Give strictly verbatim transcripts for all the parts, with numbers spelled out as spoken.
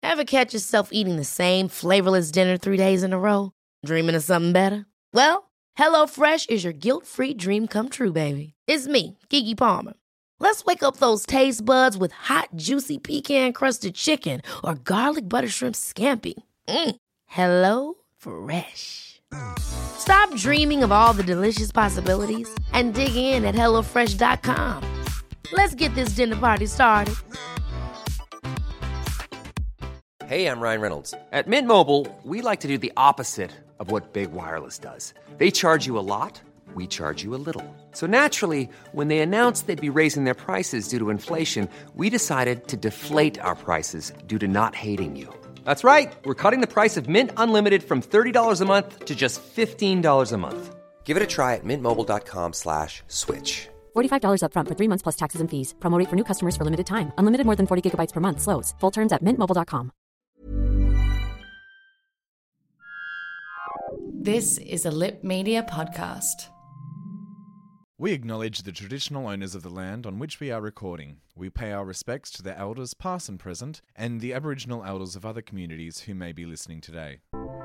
Ever catch yourself eating the same flavorless dinner three days in a row? Dreaming of something better? Well, HelloFresh is your guilt-free dream come true, baby. It's me, Keke Palmer. Let's wake up those taste buds with hot, juicy pecan-crusted chicken or garlic butter shrimp scampi. Mm. Hello Fresh. Stop dreaming of all the delicious possibilities and dig in at hello fresh dot com. Let's get this dinner party started. Hey, I'm Ryan Reynolds. At Mint Mobile, we like to do the opposite of what Big Wireless does. They charge you a lot, we charge you a little. So naturally, when they announced they'd be raising their prices due to inflation, we decided to deflate our prices due to not hating you. That's right. We're cutting the price of Mint Unlimited from thirty dollars a month to just fifteen dollars a month. Give it a try at mintmobile.com slash switch. forty-five dollars up front for three months plus taxes and fees. Promo rate for new customers for limited time. Unlimited more than forty gigabytes per month. Slows full terms at mint mobile dot com. This is a Lip Media podcast. We acknowledge the traditional owners of the land on which we are recording. We pay our respects to their elders past and present, and the Aboriginal elders of other communities who may be listening today.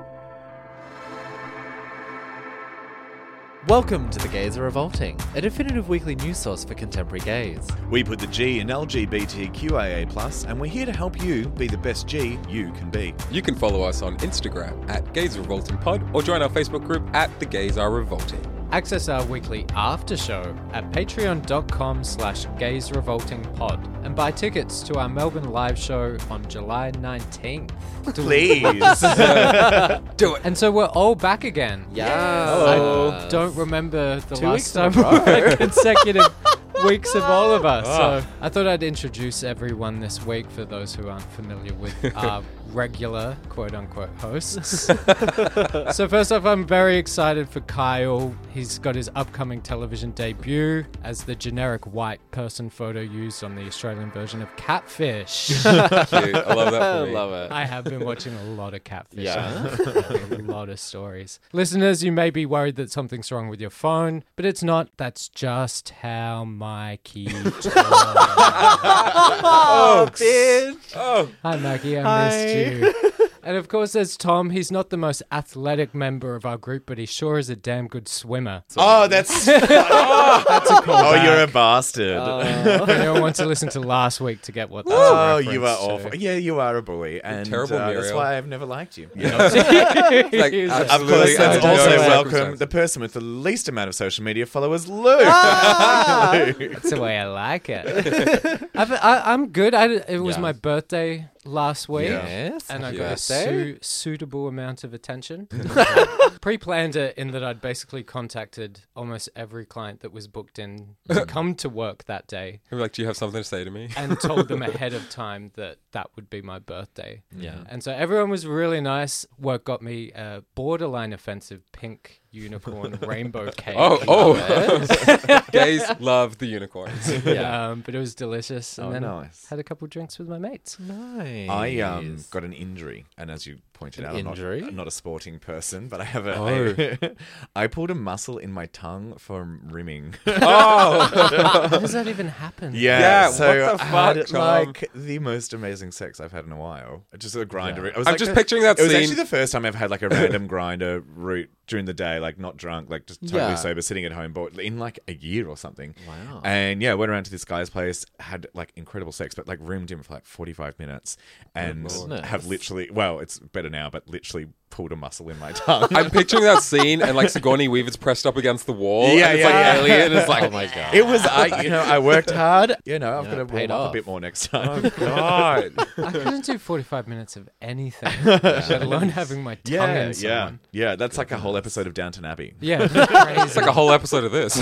Welcome to The Gays Are Revolting, a definitive weekly news source for contemporary gays. We put the G in L G B T Q I A plus, and we're here to help you be the best G you can be. You can follow us on Instagram at Gays Revolting Pod or join our Facebook group at The Gays Are Revolting. Access our weekly after show at patreon.com slash gaysrevoltingpod and buy tickets to our Melbourne live show on July nineteenth. Please. Do it. And so we're all back again. Yeah. Hello. I don't remember the Two last weeks in a time row. we had consecutive weeks of all of us. Oh. So I thought I'd introduce everyone this week for those who aren't familiar with our regular quote-unquote hosts. So first off, I'm very excited for Kyle. He's got his upcoming television debut as the generic white person photo used on the Australian version of Catfish. Cute. I love that I for me. love it. I have been watching a lot of Catfish. Yeah. A lot of stories. Listeners, you may be worried that something's wrong with your phone, but it's not. That's just how Mikey talks. Oh, bitch. Oh, Hi, Mikey. I Hi. missed you. And of course, there's Tom. He's not the most athletic member of our group, but he sure is a damn good swimmer. Oh, that's... That's a call. Oh, you're a bastard. If anyone wants to listen to last week to get what that's Oh, a you are reference to. awful. Yeah, you are a bully. And terrible, uh, that's Muriel. why I've never liked you. like, He's a- Of absolutely course, let's under no also welcome circumstance. the person with the least amount of social media followers, Luke. That's the way I like it. I've, I, I'm good. I, it was Yeah. my birthday last week. Yes. And I happy got a birthday. su- suitable amount of attention. Pre-planned it in that I'd basically contacted almost every client that was booked in to come to work that day I'm like, do you have something to say to me? and told them ahead of time that that would be my birthday. Yeah. And so everyone was really nice. Work got me a borderline offensive pink unicorn rainbow cake. Oh, oh. Gays love the unicorns. Yeah, um, but it was delicious. And Oh, then nice. had a couple drinks with my mates. Nice. I um got an injury, and as you pointed An out, I'm injury? not, I'm not a sporting person, but I have a. Oh. I, I pulled a muscle in my tongue from rimming. Oh, How does that even happen? Yeah, Yeah, so what the I had fuck, Tom? like the most amazing sex I've had in a while. Just a grinder. It was I'm like just a- picturing that It was scene. actually the first time I've had like a random grinder route during the day, like not drunk, like just totally Yeah. sober, sitting at home, but in like a year or something. Wow. And yeah, went around to this guy's place, had like incredible sex, but like roomed him for like forty-five minutes, and Lord. have literally, well, it's better now, but literally pulled a muscle in my tongue. I'm picturing that scene, and like Sigourney Weaver's pressed up against the wall. Yeah, and it's yeah, like yeah. alien. It's like, Oh my god. It was, I, you know, I worked hard. You know, I've Yeah, got to it warm paid up off. a bit more next time. oh god. I couldn't do forty-five minutes of anything, let alone having my tongue Yeah, in yeah, someone. yeah. That's like a whole episode of Downton Abbey. Yeah, crazy. It's like a whole episode of this.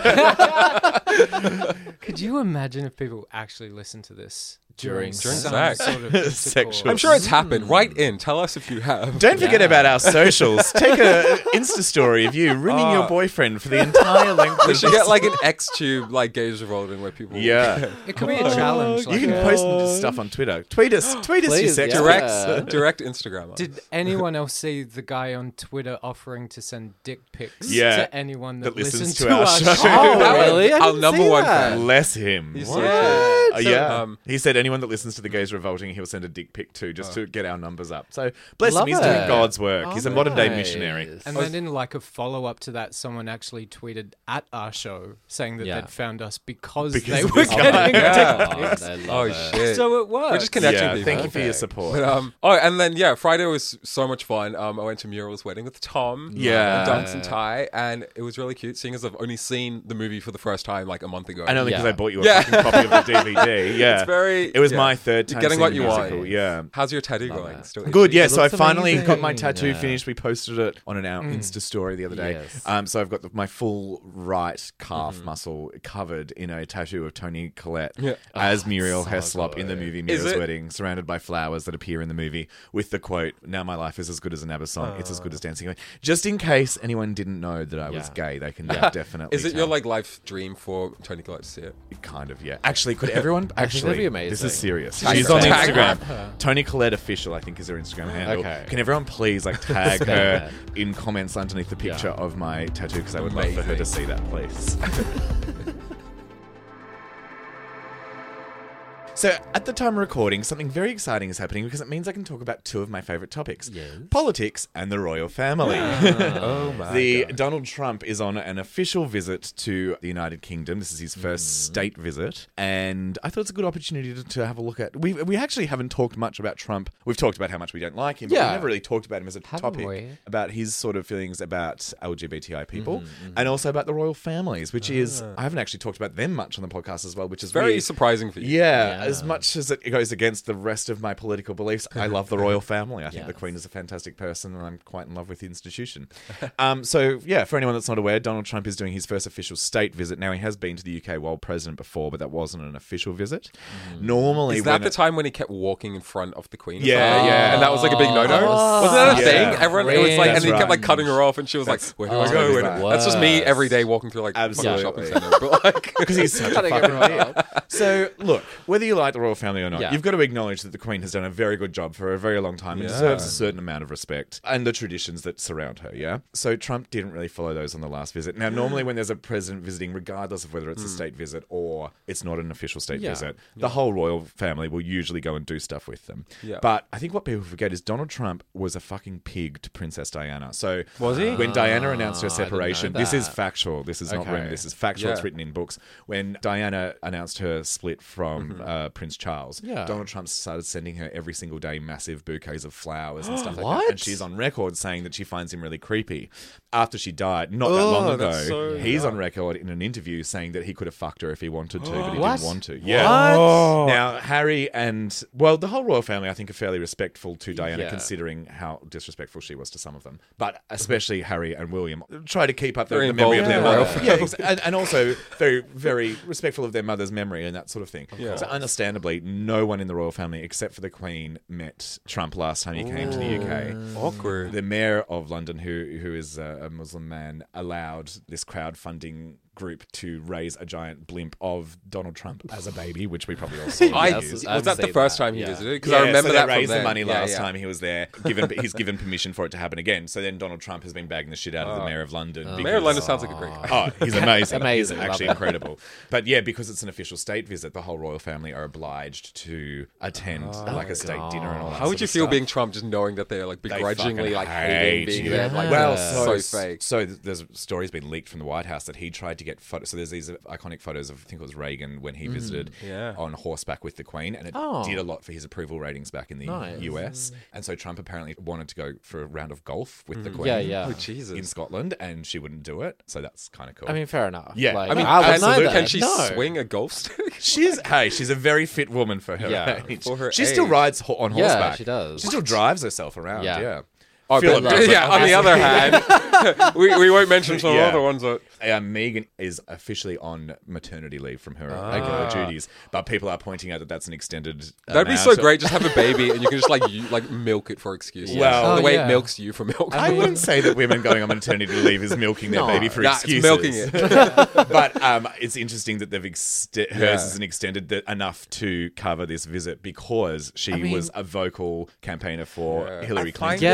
Could you imagine if people actually listen to this during, During some sex. sort of intercourse? Sexual. I'm sure it's happened. Write in. Tell us if you have. Don't forget about our socials. Take a Insta story of you rimming your Oh. boyfriend for the entire length We of should this. get like an X tube like Gays Revolting where people. Yeah. It could be a challenge. You like can a- post stuff on Twitter. Tweet us. Tweet us your Please, sex yeah. direct Yeah. direct Instagram. Did anyone else see the guy on Twitter offering to send dick pics Yeah, to anyone that, that listens listens to to, our our show. show? Oh, That was really? I our didn't number see one that. fan. Bless him. He Uh, said- yeah. Um, he said anyone that listens to The Gays Revolting, he'll send a dick pic too, just to get our numbers up. So bless Love him, he's doing it. God's work. Oh, he's a modern day nice. missionary. And then in like a follow-up to that, someone actually tweeted at our show saying that Yeah. they'd found us because, Because they of were this guy. getting Yeah. dick pics. Oh, they Oh love it. shit! So it works. We're just connecting Yeah, people. thank you for your Perfect. support. But, um, oh, and then yeah, Friday was so much fun. Um, I went to Muriel's wedding with Tom. Yeah. and Dunks and Ty, and it was really cute. Seeing as I've only seen the movie for the first time like a month ago. And only because Yeah. I bought you a Yeah. fucking copy of the D V D. Yeah, It's very- It was yeah. my third time You're getting seeing what the you musical. want. Yeah. How's your tattoo Love going? it. Still Good, itchy? yeah. It So I looks finally got my amazing. tattoo Yeah. finished. We posted it on an our Insta story the other day. Yes. Um, so I've got the, my full right calf muscle covered in a tattoo of Toni Collette Yeah. as Muriel so Heslop in the good. movie Is Muriel's it? Wedding, surrounded by flowers that appear in the movie, with the quote, "Now my life is as good as an ABBA song. It's as good as dancing." Just in case anyone didn't know that I was Yeah. gay, they can definitely. Is it tell. your like life dream for Toni Collette to see it? Kind of, yeah. Actually, could everyone actually? that'd be amazing. This is serious. Tag She's her. on Tag Instagram. her. Toni Collette official, I think, is her Instagram handle. Okay. Can everyone please like tag Spam her it. in comments underneath the picture Yeah. of my tattoo? Because I would love for her to Amazing. see that, please. So, at the time of recording, something very exciting is happening because it means I can talk about two of my favourite topics. Yes. Politics and the royal family. Oh my The God. Donald Trump is on an official visit to the United Kingdom. This is his first Mm. state visit, and I thought it's a good opportunity to, to have a look at. We we actually haven't talked much about Trump. We've talked about how much we don't like him, but Yeah. we never really talked about him as a Haven't topic we? about his sort of feelings about L G B T I people, Mm-hmm, and also about the royal families, which is Ah. I haven't actually talked about them much on the podcast as well, which is Very weird. surprising for you. Yeah, Yeah. as much as it goes against the rest of my political beliefs, I love the royal family. I think the Yes. Queen is a fantastic person, and I'm quite in love with the institution. um, so, yeah, for anyone that's not aware, Donald Trump is doing his first official state visit. Now, he has been to the U K while president before, but that wasn't an official visit. Normally, Is that when the it- time when he kept walking in front of the Queen? or Yeah, something? yeah. And that was like a big no-no? Oh, Wasn't that a yeah. thing? Everyone, it was like, and That's he kept like right. cutting her off, and she was like, "Where do I That's go?" right. And that's just me Worse. every day walking through like fucking Absolutely. shopping center. But like, because he's such a Cutting fucking everyone idiot. So, look, whether you like the royal family or not, Yeah. you've got to acknowledge that the Queen has done a very good job for a very long time and Yeah. deserves a certain amount of respect and the traditions that surround her, yeah? So Trump didn't really follow those on the last visit. Now, normally when there's a president visiting, regardless of whether it's a state visit or it's not an official state Yeah. visit, the whole royal family will usually go and do stuff with them. Yeah. But I think what people forget is Donald Trump was a fucking pig to Princess Diana. So Was he? when Diana announced her Ah, I didn't know separation, this is that. factual. This is not Okay. rumor. This is factual. It's Yeah. written in books. When Diana announced her split from uh, Prince Charles, Yeah. Donald Trump started sending her every single day massive bouquets of flowers and stuff like that. What? And she's on record saying that she finds him really creepy. After she died, not that Oh, long ago, that's so he's on dark. record in an interview saying that he could have fucked her if he wanted to, but he What? didn't want to. Yeah. What? Now, Harry and, well, the whole royal family, I think, are fairly respectful to Diana, Yeah. considering how disrespectful she was to some of them. But especially Harry and William try to keep up the, Very the memory of involved their in the mother. royal Yeah, ex- and, and also very, very respectful of their mother's memory and that sort of thing. Yeah. So, understandably, no one in the royal family, except for the Queen, met Trump last time he came to the U K. awkward. The mayor of London, who who is a, a Muslim man, allowed this crowdfunding group to raise a giant blimp of Donald Trump as a baby, which we probably all saw. in the I, news. was I've that the seen first that, time he yeah. visited? Because Yeah, I remember so that they from raised the then. money Yeah, last yeah. time he was there. Given he's given permission for it to happen again. So then Donald Trump has been bagging the shit out of the mayor of London. because- Mayor of London sounds like a great guy. Oh, he's amazing. Amazing, He's actually love it. incredible. But yeah, because it's an official state visit, the whole royal family are obliged to attend like a state dinner and all that. How would sort you of feel stuff. being Trump, just knowing that they're like They begrudgingly fucking like hate hating being you. there? Like, well, so, so, fake. So th- there's stories been leaked from the White House that he tried to get photos. So there's these iconic photos of I think it was Reagan when he visited yeah. on horseback with the Queen, and it Oh. did a lot for his approval ratings back in the Nice. U S. And so Trump apparently wanted to go for a round of golf with the Queen. Yeah, yeah. Oh Jesus! In Scotland, and she wouldn't do it. So that's kind of cool. I mean, fair enough. Yeah. Like, I mean, I wouldn't absolutely. either. Can she No. swing a golf stick? she's hey, she's a very fit woman for her Yeah, age. for her she still age. rides ho- on Yeah, horseback. she does. She still drives herself around. Yeah. Yeah. Oh, Philip but- does, yeah. but On the other hand, we, we won't mention some Yeah. other ones that. Uh, Megan is officially on maternity leave from her Ah. regular duties, but people are pointing out that that's an extended. That'd be amount. so great. Just have a baby and you can just like you, like milk it for excuses. Well- the Oh, way yeah. it milks you for milk. I wouldn't say that women going on maternity leave is milking their No. baby for Nah, it's excuses. milking it. But um, it's interesting that they've ext- hers Yeah. is an extended th- enough to cover this visit because she I mean- was a vocal campaigner for Yeah. Hillary I find Clinton. Yeah, and like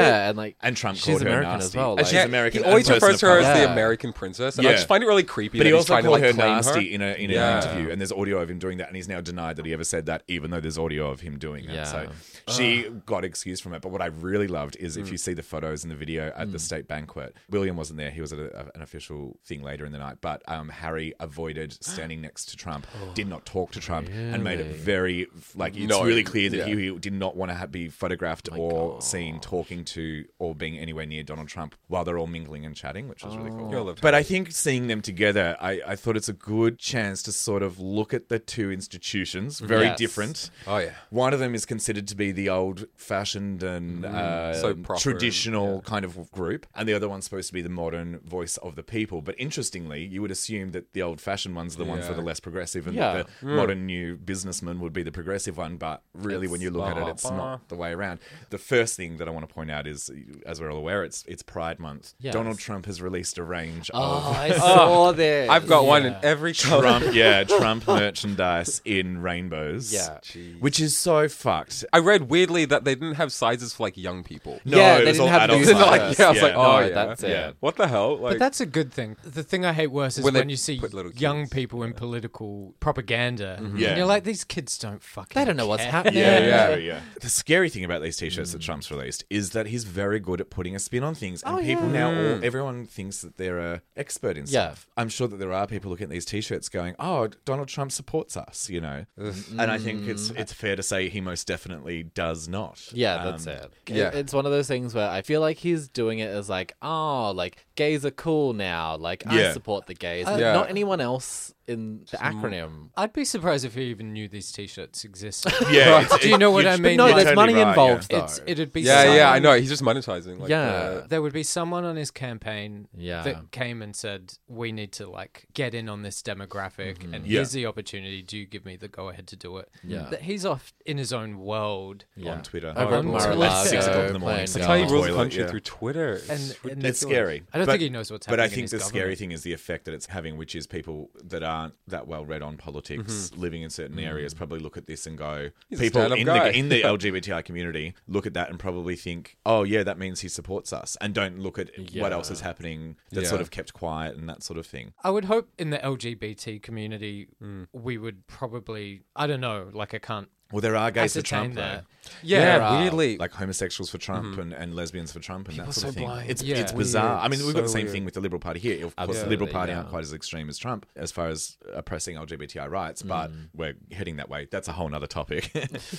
like, And Trump she's called her American nasty. as well. And Like, she's Yeah, American he always and person refers to of her as colour. the Yeah. American princess, and I Yeah. just find it really creepy But that he he's also trying to called like her claim nasty her. in a in Yeah. an interview, and there's audio of him doing that, and he's now denied that he ever said that, even though there's audio of him doing that. Yeah. So she got excused from it. But what I really loved is if you see the photos and the video at the state banquet, William wasn't there; he was at a, an official thing later in the night. But um, Harry avoided standing next to Trump, did not talk to Trump, and made it very like it's No, really clear that yeah. he, he did not want to ha- be photographed or seen talking to or being anywhere near Donald Trump while they're all mingling and chatting, which was really cool. I loved But Harry. I think seeing them together, I, I thought it's a good chance to sort of look at the two institutions, very Yes. different. Oh yeah. One of them is considered to be the old-fashioned and uh, so proper traditional and- yeah. kind of group, and the other one's supposed to be the modern voice of the people. But interestingly, you would assume that the old-fashioned ones are the ones Yeah. that are less progressive, and Yeah. that the modern new businessman would be the progressive one. But really, when you look at it, it's not the way around. The first thing that I want to point out is, as we're all aware, it's it's Pride Month. Yes. Donald Trump has released a range Oh, of I saw this. I've got one in Yeah. every color. Trump, yeah, Trump merchandise in rainbows. Yeah. Which is so fucked. I read weirdly that they didn't have sizes for like young people. No, Yeah, it they was didn't all have adult these- They're not like, sizes. yeah, I was like, oh No, yeah, that's it. Yeah. What the hell? Like, But that's a good thing. The thing I hate worse is When when, they you see put little young kids. people in political propaganda. Yeah. And you're like, these kids don't fucking They don't know what's care. happening. Yeah, Yeah. yeah, yeah. The scary thing about these t-shirts that Trump's released is that he's very good at putting a spin on things, and people now, all, everyone thinks that they're a expert in Yeah. stuff. I'm sure that there are people looking at these t-shirts going, "Oh, Donald Trump supports us," you know. And I think it's it's fair to say he most definitely does not. Yeah, Um, that's it. yeah. It- It's one of those things where I feel like he's doing it as like, oh, like gays are cool now. Like Yeah. I support the gays, Uh, but Yeah. not anyone else in the acronym. I'd be surprised if he even knew these t-shirts existed. Yeah, it's- Do you know it- what you- I but mean? no, Like, there's totally money right, involved yeah. though. It's, it'd be yeah, yeah, I someone- know. He's just monetizing. Like, Yeah. the- There would be someone on his campaign Yeah. that came and said, "We need to like get in on this demographic, and Yeah. here's the opportunity. Do you give me the go ahead to do it?" Yeah. That he's off in his own world, Yeah. on Twitter. Over at At Mar-a-Lago, six o'clock in the morning. playing sitting That's how on he the rules the toilet, country yeah. through Twitter. and, and It's scary. I don't But- think he knows what's But happening. I in think his the scary government. thing is the effect that it's having, which is people that aren't that well read on politics, living in certain areas, probably look at this and go, He's a people stand-up in guy. the in the L G B T I community look at that and probably think, oh yeah, that means he supports us, and don't look at what Yeah. else is happening that's Yeah. sort of kept quiet and that sort of thing. I would hope in the L G B T community, Mm. we would probably, I don't know, like I can't Well, there are gays for ascertain Trump, though. that. yeah, There are, weirdly. Like homosexuals for Trump and, and lesbians for Trump and that sort of so thing. blind. It's Yeah. it's bizarre. Weird. I mean, we've got the So same weird. thing with the Liberal Party here. Of course, the Absolutely, Liberal Party yeah. aren't quite as extreme as Trump as far as oppressing L G B T I rights, but we're heading that way. That's a whole other topic.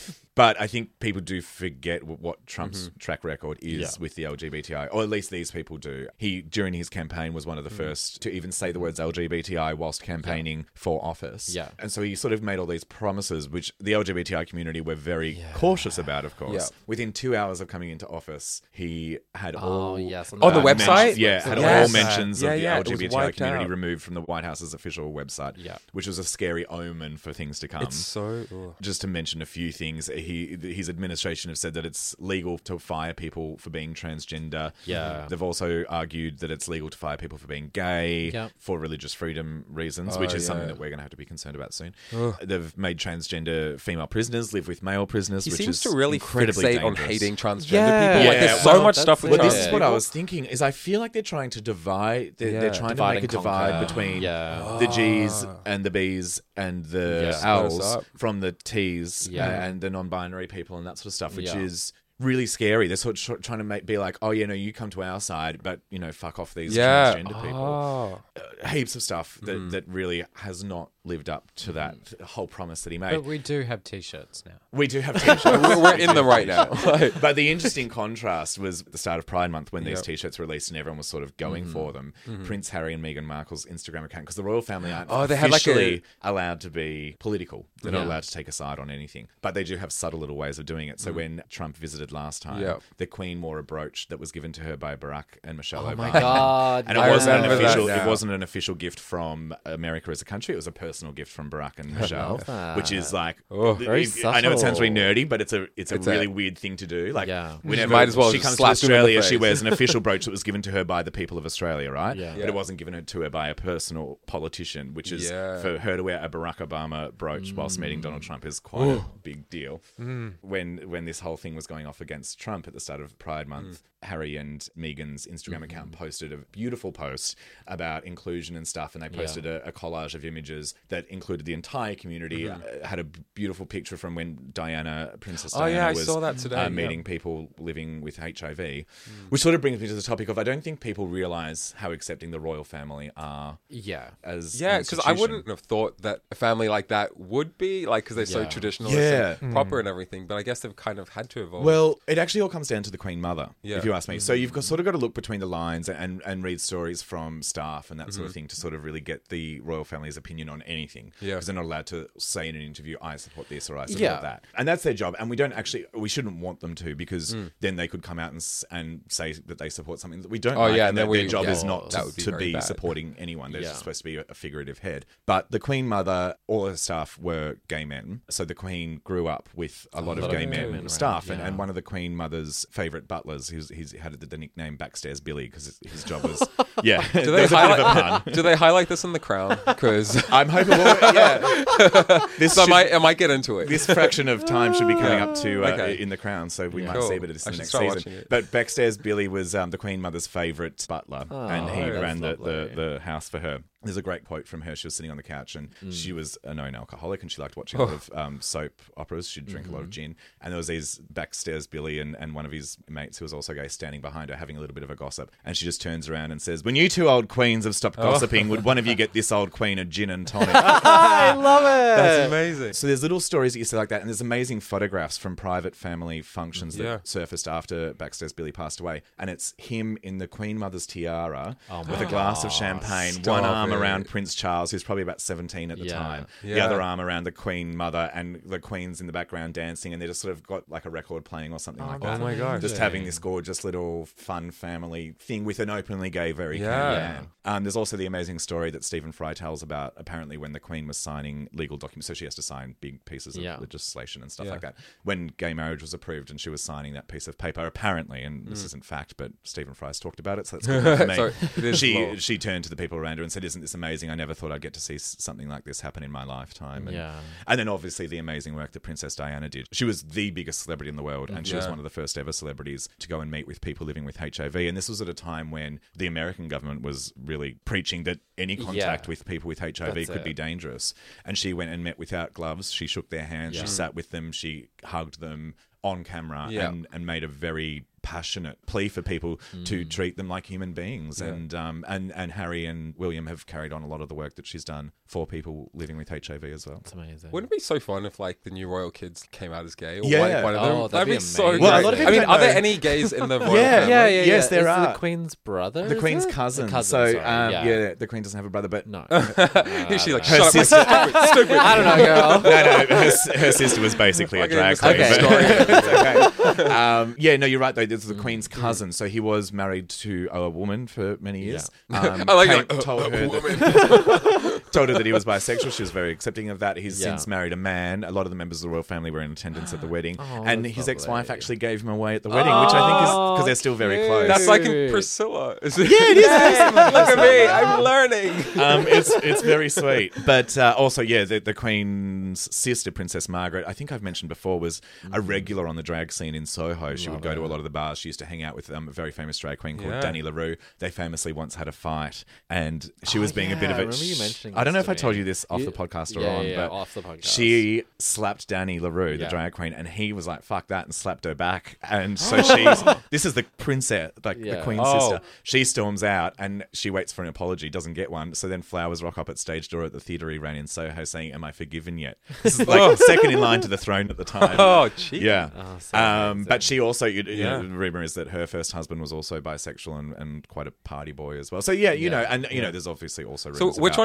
But I think people do forget wh- what Trump's track record is Yeah. with the L G B T I, or at least these people do. He, during his campaign, was one of the first to even say the words L G B T I whilst campaigning for office. Yeah. And so he sort of made all these promises, which the L G B T I community were very cautious about, of course. Yeah. Within two hours of coming into office, he had all... Oh, yes, on On the uh, website? mentions- yeah, had Yes. all mentions Yeah, of the yeah, it was L G B T I wiped community out. removed from the White House's official website, Yeah. which was a scary omen for things to come. It's so. ugh. Just to mention a few things, he his administration have said that it's legal to fire people for being transgender. Yeah. They've also argued that it's legal to fire people for being gay Yep. for religious freedom reasons, Oh, which is yeah. something that we're going to have to be concerned about soon. They've made transgender female prisoners live with male prisoners, He which seems is to really incredibly fixate on dangerous. hating transgender Yeah. people. Like, Yeah, there's so well, much that's stuff with it. Well, trans this is people. what I was thinking. Is I feel like they're trying to divide. They're, Yeah. they're trying Divide to make a and divide conquer. between Yeah. the G's and the B's and the Yeah. Split us L's up. from the T's Yeah. and the non-binary people and that sort of stuff, which Yeah. is really scary. They're sort of tr- trying to make be like, oh yeah, no, you come to our side, but you know, fuck off these Yeah. transgender people. Oh. Uh, heaps of stuff that that really has not lived up to that whole promise that he made. But we do have t-shirts now. We do have t-shirts. We're, we're in them right now. Like, But the interesting contrast was at the start of Pride Month when these Yep. t-shirts were released and everyone was sort of going Mm-hmm. for them. Prince Harry and Meghan Markle's Instagram account, because the royal family aren't Oh, they had like officially allowed to be political. They're not Yeah. allowed to take a side on anything. But they do have subtle little ways of doing it. So when Trump visited last time, Yep. the Queen wore a brooch that was given to her by Barack and Michelle Oh Obama. my god! And it I wasn't an remember that official. It now. wasn't an official gift from America as a country. It was a personal personal gift from Barack and Michelle, love that. which is like, Oh. Very it- I know it sounds really subtle. nerdy, but it's a it's a It's a- really weird thing to do. Like, Yeah. whenever might as well she just comes to slap him in the Australia, she face. wears an official brooch that was given to her by the people of Australia, right? Yeah. But it wasn't given to her by a personal politician, which is Yeah. for her to wear a Barack Obama brooch whilst meeting Donald Trump is quite a big deal. When when this whole thing was going off against Trump at the start of Pride Month, Harry and Meghan's Instagram account posted a beautiful post about inclusion and stuff, and they posted a, a collage of images that included the entire community. Uh, had a beautiful picture from when Diana, Princess Oh, Diana, yeah, I was saw that today, uh, yeah. meeting people living with H I V, which sort of brings me to the topic of I don't think people realise how accepting the royal family are Yeah. as Yeah, an because I institution. wouldn't have thought that a family like that would be, like, because they're so Yeah. traditional Yeah. and proper and everything. But I guess they've kind of had to evolve. Well, it actually all comes down to the Queen Mother, Yeah. if you ask me. So you've got, sort of got to look between the lines and, and read stories from staff and that sort of thing to sort of really get the royal family's opinion on anything. Yeah. Because they're not allowed to say in an interview, I support this or I support Yeah. that. And that's their job. And we don't actually, we shouldn't want them to because then they could come out and, s- and say that they support something that we don't Oh, like. yeah, and then that we- their job yeah, is not that to, would be to very be bad. supporting anyone. They're Yeah. just supposed to be a, a figurative head. But the Queen Mother, all her staff were gay men. So the Queen grew up with a lot of lot gay of men gay men staff. around, And, and yeah. one of the Queen Mother's favourite butlers, he's, he's had the nickname Backstairs Billy because his, his job was, yeah, do they there's a bit of a highlight? pun. Do they highlight this in The Crown? Because I'm hoping, well, yeah, this, so I should- might, I might get into it. this fraction of time should be coming up to uh, Okay. in The Crown, so we might Cool. see a bit of this I in the should next start season. watching it. But Backstairs Billy was um, the Queen Mother's favourite butler, and he that's ran the, the, lovely. the house for her. There's a great quote from her. She was sitting on the couch, and Mm. she was a known alcoholic, and she liked watching a lot of um, soap operas. She'd drink a lot of gin, and there was these Backstairs Billy and, and one of his mates who was also gay standing behind her, having a little bit of a gossip. And she just turns around and says, "When you two old queens have stopped gossiping, would one of you get this old queen a gin and tonic?" I love it. That's amazing. So there's little stories that you see like that, and there's amazing photographs from private family functions that Yeah. surfaced after Backstairs Billy passed away, and it's him in the Queen Mother's tiara Oh my with a glass of champagne, Stop one arm it. around Prince Charles, who's probably about seventeen at the Yeah. time, the Yeah. other arm around the Queen Mother, and the Queen's in the background dancing, and they just sort of got like a record playing or something like that. Oh my gosh. Just having this gorgeous little fun family thing with an openly gay, very Yeah. kind man. Um, there's also the amazing story that Stephen Fry tells about apparently when the Queen was signing legal documents, so she has to sign big pieces of Yeah. legislation and stuff Yeah. like that. When gay marriage was approved and she was signing that piece of paper, apparently, and this isn't fact, but Stephen Fry's talked about it, so that's good enough for me. So it is she law. she turned to the people around her and said, "Isn't this amazing? I never thought I'd get to see s- something like this happen in my lifetime." And, Yeah. and then obviously the amazing work that Princess Diana did. She was the biggest celebrity in the world, and she was Yeah. one of the first ever celebrities to go and meet with people living with H I V. And this was at a time when the American government was really preaching that any contact Yeah. with people with H I V That's could it. be dangerous. And she went and met without gloves. She shook their hands. Yeah. She sat with them. She hugged them on camera Yeah. and, and made a very passionate plea for people to Mm. treat them like human beings. And um and and Harry and William have carried on a lot of the work that she's done for people living with H I V as well. It's amazing. Wouldn't it be so fun if, like, the new royal kids came out as gay? Or Yeah. like one of them? Oh, that'd be so amazing. great. Well, a lot of I people mean, don't are there know. any gays in the royal Yeah, family? yeah, yeah, Yes, yeah. there Is are. the Queen's brother. The is Queen's it? cousin. The cousin, so sorry. um, yeah. yeah. the Queen doesn't have a brother, but No. She's like, Her shut up, my sister- stupid, stupid. I don't know, girl. no, no, her, s- her sister was basically a Okay, drag that's queen. okay. but it's okay. Um, yeah, no, you're right though. This is the Mm, Queen's cousin, so he was married to a woman for many years. Um, I like came- it, like, told uh, her a that, told her that he was bisexual. She was very accepting of that. He's Yeah. since married a man. A lot of the members of the royal family were in attendance at the wedding, Oh, and that's his ex-wife lovely. actually gave him away at the wedding, which I think is because they're still very cute. close. That's like in Dude. Priscilla. Yeah, it is. Look at me, I'm learning. um, it's it's very sweet. But uh, also, yeah, the, the Queen's sister, Princess Margaret, I think I've mentioned before, was a regular on the drag scene in Soho. She would go to a lot of the bars. She used to hang out with um, a very famous drag queen called Yeah. Danny LaRue. They famously once had a fight, and she Oh, was being a bit yeah, of I a. remember you mentioning I don't know this if I to told me. you this off You- the podcast or yeah, on, yeah, but off the podcast. she slapped Danny LaRue, the Yeah. drag queen, and he was like, "Fuck that," and slapped her back. And so she's this is the princess, like the Yeah. Queen's Oh. sister. She storms out and she waits for an apology, doesn't get one. So then flowers rock up at stage door at the theatre he ran in Soho saying, "Am I forgiven yet?" This is like second in line to the throne at the time. Oh, gee. Yeah. Oh, so um, amazing. but she also, you, you Yeah. know, the rumor is that her first husband was also bisexual and, and quite a party boy as well. So yeah, you know, and you know, there's obviously also So rumors which about one was the current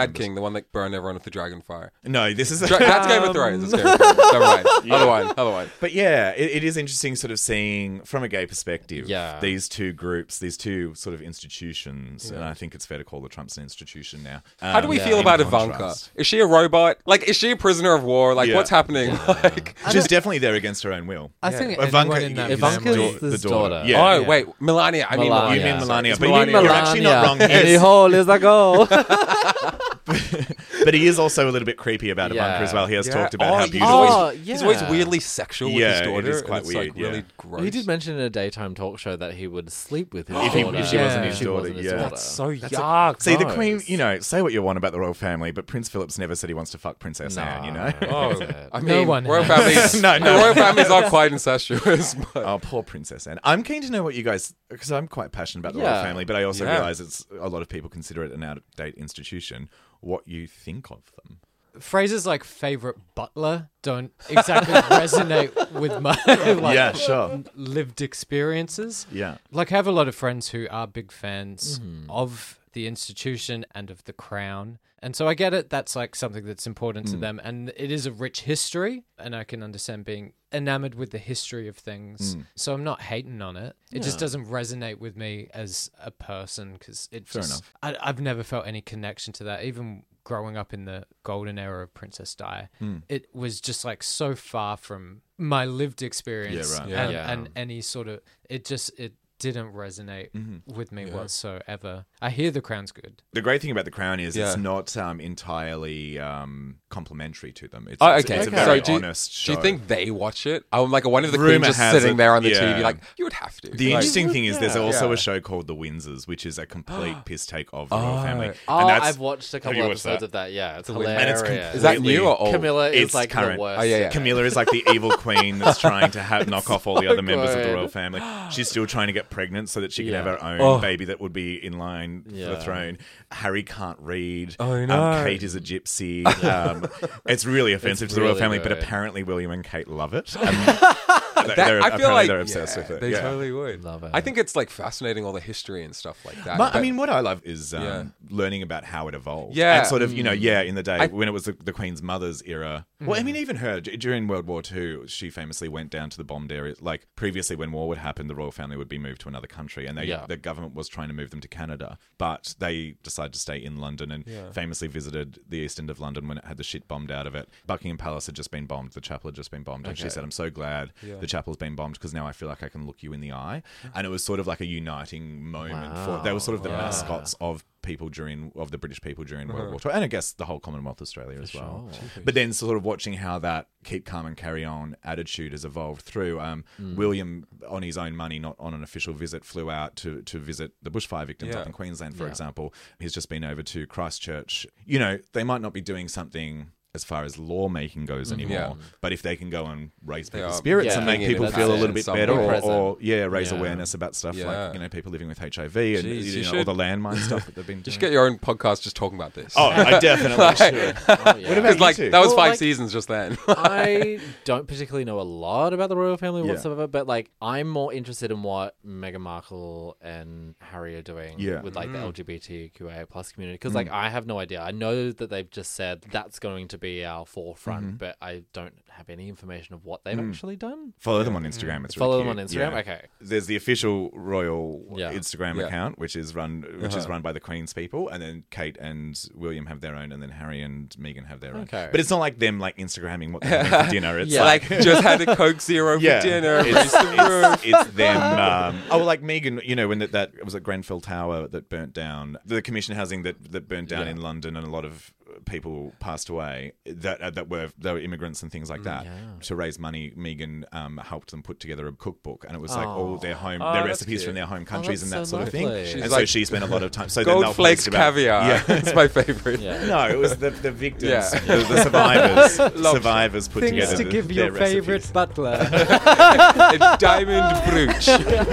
Mad King, the one that burned everyone with the dragon fire. No, this is Dra- that's Game of Thrones. That's Game of Thrones. Never mind. Yeah. Other one. Other one. But yeah, it, it is interesting sort of seeing from a gay perspective Yeah. these two groups, these two sort of institutions, and I think it's fair to call the Trump's an institution now. How do we Um, feel in about Ivanka? contrast. Is she a robot? Like, is she a prisoner of war? Like, Yeah. what's happening? Like, She's definitely there against her own will. I think Ivanka- anyone in that Ivanka's family- the the daughter. daughter. Yeah. oh, Yeah. wait, Melania. I mean, Melania. You mean Yeah. Melania, It's but you, Melania. you're actually not wrong. He Any is, hole is a goal. but he is also a little bit creepy about Yeah. Ivanka as well. He has Yeah. talked about oh, how he's beautiful. always, Oh, he's always yeah. weirdly sexual with Yeah, his it daughter. is and quite it's weird, like really yeah. gross. He did mention in a daytime talk show that he would sleep with his If he- daughter. if she wasn't his If she daughter, wasn't his yeah. daughter. That's so That's a- yuck. See, the gross. Queen, you know, say what you want about the royal family, but Prince Philip's never said he wants to fuck Princess Anne, you know? Oh, I No mean, one royal has. families. No, no. The royal families are quite incestuous. But Oh, poor Princess Anne. I'm keen to know what you guys, because I'm quite passionate about the royal Yeah. family, but I also Yeah. realise it's a lot of people consider it an out-of-date institution. What you think of them? Phrases like favorite butler don't exactly resonate with my like, Yeah, sure. lived experiences. Yeah. Like, I have a lot of friends who are big fans Mm-hmm. of the institution and of the crown. And so I get it. That's like something that's important Mm. to them. And it is a rich history. And I can understand being enamored with the history of things. Mm. So I'm not hating on it. It just doesn't resonate with me as a person because it Fair just, enough. I, I've never felt any connection to that. Even growing up in the golden era of Princess Di, Mm. it was just like so far from my lived experience Yeah, right. Yeah. and, Yeah. and any sort of, it just, it didn't resonate Mm-hmm. with me whatsoever. I hear The Crown's good. The great thing about The Crown is Yeah. it's not um, entirely um, complimentary to them. It's, Oh, it's- okay. it's a So very do you- honest Do show. you think they watch it? I'm like, I wonder if the Rumour Queen just has sitting it, there on the yeah. T V, like, you would have to. The Like- interesting thing is there's also Yeah. a show called The Windsors, which is a complete piss take of the royal Oh. family. Oh, And that's- I've watched a Have couple you watched episodes that? of that. Yeah, it's And hilarious. it's com- Is that completely- new or old? Camilla is It's like current. the worst. Oh, yeah, yeah. Camilla is like the evil queen that's trying to have, knock off all the other members of the good. royal family. She's still trying to get pregnant so that she can Yeah. have her own Oh. baby that would be in line for Yeah. the throne. Harry can't read. Oh, no. Um, Kate is a gypsy. Um, it's really offensive It's to the royal really family, but good. apparently William and Kate love it. Um, That- they're, I feel apparently like they're obsessed yeah, with it. They yeah. totally would. Love it. I think it's like fascinating all the history and stuff like that. But, I But- mean, what I love is um, Yeah. learning about how it evolved. Yeah. And sort of, you know, yeah, in the day I- when it was the, the Queen's mother's era. Well, I mean, even her, d- during World War Two, she famously went down to the bombed areas. Like, previously when war would happen, the royal family would be moved to another country, and they, Yeah. the government was trying to move them to Canada. But they decided to stay in London and famously visited the east end of London when it had the shit bombed out of it. Buckingham Palace had just been bombed. The chapel had just been bombed. And she said, I'm so glad the chapel's been bombed because now I feel like I can look you in the eye. And it was sort of like a uniting moment for, they were sort of the mascots of people during of the British people during World War Two, and I guess the whole Commonwealth of Australia as well. But then sort of watching how that keep calm and carry on attitude has evolved through. Um, William, on his own money, not on an official visit, flew out to to visit the bushfire victims Yeah. up in Queensland, for example. He's just been over to Christchurch. You know, they might not be doing something as far as lawmaking goes anymore, Yeah. but if they can go and raise They people's are spirits Yeah. and make being people in feel a present little bit somewhere. better, or, Present. or yeah, raise Yeah. awareness about stuff Yeah. like, you know, people living with H I V and Jeez, you you know, all should- the landmine stuff that they've been You doing. should get your own podcast just talking about this. Oh, I definitely should. Oh, yeah. What about Because like you two? that was Well, five like- seasons just then. I don't particularly know a lot about the royal family Yeah. whatsoever, but like I'm more interested in what Meghan Markle and Harry are doing Yeah. with like Mm. the L G B T Q A plus community, because like I have no idea. I know that they've just said that's going to be our forefront, Mm-hmm. but I don't have any information of what they've actually done. Follow them on Instagram. It's really Follow them on cute. Instagram? Yeah. Okay. There's the official royal Yeah. Instagram Yeah. account, which is run which is Uh-huh. run by the Queen's people, and then Kate and William have their own, and then Harry and Meghan have their own. Okay. But it's not like them like Instagramming what they're having for dinner. It's Yeah. like. like just had a Coke Zero for Yeah, dinner. it's, raised the roof. it's, it's them. Um, oh, like Megan, you know, when that, that was at Grenfell Tower that burnt down, the commission housing that, that burnt down Yeah. in London, and a lot of people passed away that uh, that were they were immigrants and things like that. Yeah. To raise money, Megan um, helped them put together a cookbook, and it was like Oh. all their home, Oh, their that's recipes cute. from their home countries that's and that so sort of thing. lovely. And She's so like, she spent a lot of time. So then Gold they'll flakes post about, caviar. Yeah. It's my favorite. Yeah. No, it was the the victims, Yeah. the, the survivors. Love survivors put Things together to the, give their your favorite recipes. butler. A diamond brooch.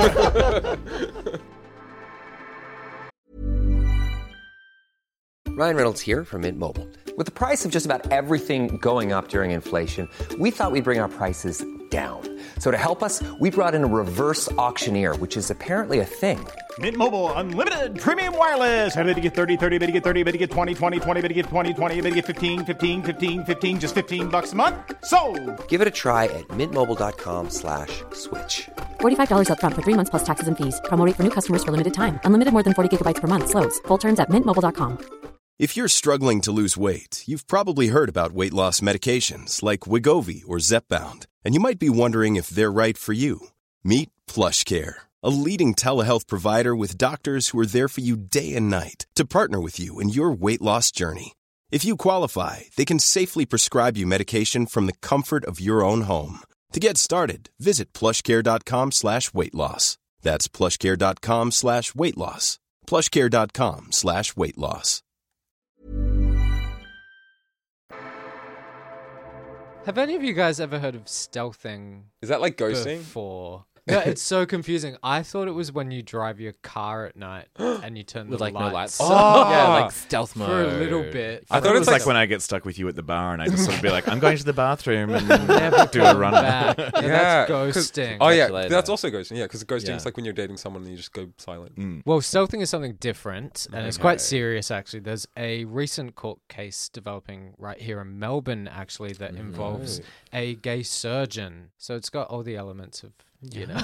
Ryan Reynolds here from Mint Mobile. With the price of just about everything going up during inflation, we thought we'd bring our prices down. So to help us, we brought in a reverse auctioneer, which is apparently a thing. Mint Mobile Unlimited Premium Wireless. How to get thirty, thirty, bit to get thirty, bit to get twenty, twenty, twenty, bit to get twenty, twenty, bit to get fifteen, fifteen, fifteen, fifteen, just fifteen bucks a month? Sold! Give it a try at mintmobile.com slash switch. forty-five dollars up front for three months plus taxes and fees. Promo rate for new customers for limited time. Unlimited more than forty gigabytes per month. Slows full terms at mint mobile dot com. If you're struggling to lose weight, you've probably heard about weight loss medications like Wegovy or Zepbound, and you might be wondering if they're right for you. Meet PlushCare, a leading telehealth provider with doctors who are there for you day and night to partner with you in your weight loss journey. If you qualify, they can safely prescribe you medication from the comfort of your own home. To get started, visit plushcare.com slash weight loss. That's plushcare.com slash weight loss. plushcare.com slash weight loss. Have any of you guys ever heard of stealthing? Is that like ghosting? Before? No, it's so confusing. I thought it was when you drive your car at night and you turn With the like lights no lights. on. Yeah, like stealth mode. For a little bit. I, thought it was like when I get stuck with you at the bar and I just sort of be like, I'm going to the bathroom and Never do a come run. back. Yeah, Yeah, that's 'cause- ghosting. Oh yeah, Catch you later. that's also ghosting. Yeah, because ghosting Yeah. is like when you're dating someone and you just go silent. Mm. Well, stealthing is something different, and it's quite serious, actually. There's a recent court case developing right here in Melbourne, actually, that involves a gay surgeon. So it's got all the elements of, you know.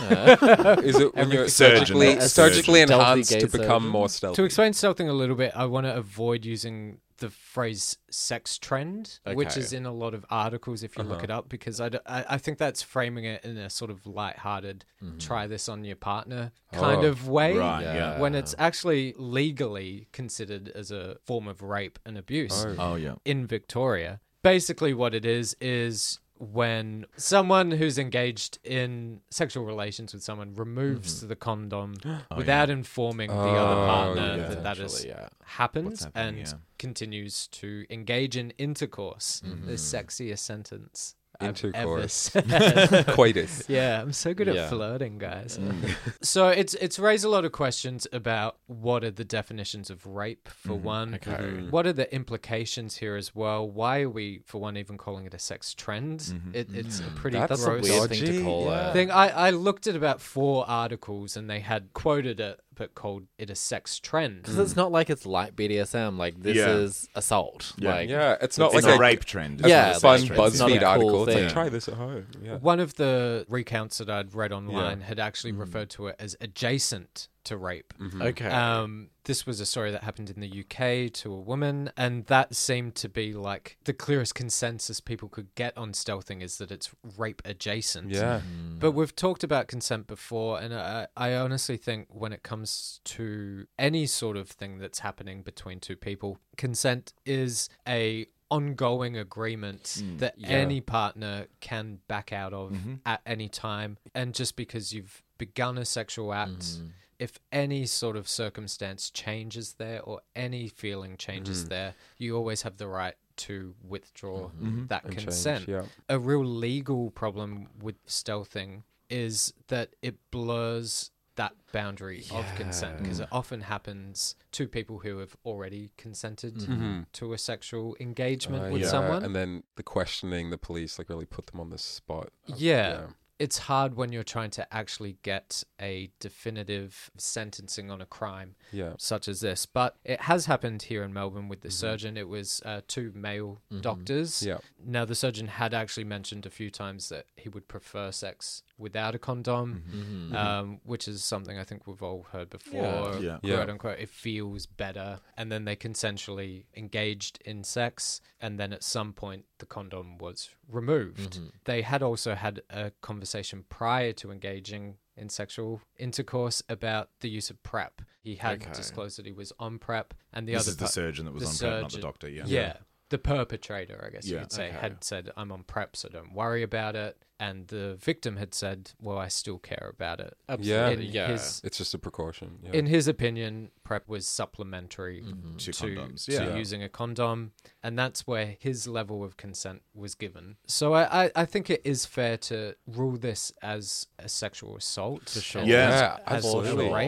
Is it when you're Surgeon, surgically, not a surgically surgeon. enhanced Stealthy to gay become surgeon. more stealthy? To explain stealthing a little bit, I want to avoid using the phrase sex trend, which Okay. is in a lot of articles if you look it up, because I, d- I- I think that's framing it in a sort of lighthearted, try this on your partner kind Oh, of way. right, yeah. When it's actually legally considered as a form of rape and abuse Oh, yeah. in Victoria. Basically, what it is is when someone who's engaged in sexual relations with someone removes the condom without informing the other Oh, partner yeah. that that has Essentially, yeah. happened What's happening, and yeah. continues to engage in intercourse. The sexiest sentence I've ever Intercourse. said. Coitus. Yeah, I'm so good at Yeah. flirting, guys. So it's it's raised a lot of questions about what are the definitions of rape, for one. Okay. What are the implications here as well? Why are we, for one, even calling it a sex trend? It, it's a pretty That's That's a gross weird thing to dodgy, call yeah. it. thing. I, I looked at about four articles and they had quoted it, but called it a sex trend. Because it's not like it's light B D S M. Like, this Yeah. is assault. Yeah. Like, Yeah, it's not It's like a a rape trend. That's Yeah, a fun that's true. It's not a BuzzFeed cool article. It's thing. like, try this at home. Yeah. One of the recounts that I'd read online had actually Mm. referred to it as adjacent to rape. Okay. Um, this was a story that happened in the U K to a woman, and that seemed to be like the clearest consensus people could get on stealthing is that it's rape adjacent. Yeah. But we've talked about consent before, and I, I honestly think when it comes to any sort of thing that's happening between two people, consent is a ongoing agreement that any partner can back out of at any time. And just because you've begun a sexual act, if any sort of circumstance changes there or any feeling changes there, you always have the right to withdraw that And change, consent. yeah. A real legal problem with stealthing is that it blurs that boundary of consent, because it often happens to people who have already consented to a sexual engagement Uh, with yeah. someone. And then the questioning the police like really put them on the spot. Yeah. It's hard when you're trying to actually get a definitive sentencing on a crime Yeah. such as this. But it has happened here in Melbourne with the surgeon. It was uh, two male doctors. Yeah. Now, the surgeon had actually mentioned a few times that he would prefer sex without a condom, um, which is something I think we've all heard before. Yeah. Yeah. Quote Yeah. unquote, it feels better. And then they consensually engaged in sex. And then at some point, the condom was removed. They had also had a conversation prior to engaging in sexual intercourse about the use of PrEP. He had Okay. disclosed that he was on PrEP, and the This other is the part- surgeon that was the on PrEP, not the surgeon- doctor, yeah. yeah. The perpetrator, I guess you Yeah. could say, Okay. had said, I'm on PrEP, so don't worry about it. And the victim had said, well, I still care about it. Yeah. In Yeah. his, It's just a precaution. Yeah. in his opinion, PrEP was supplementary To to, condoms, to yeah. using a condom. And that's where his level of consent was given. So I, I, I think it is fair to rule this as a sexual assault. For sure. Yeah. Yeah, as absolutely. rape.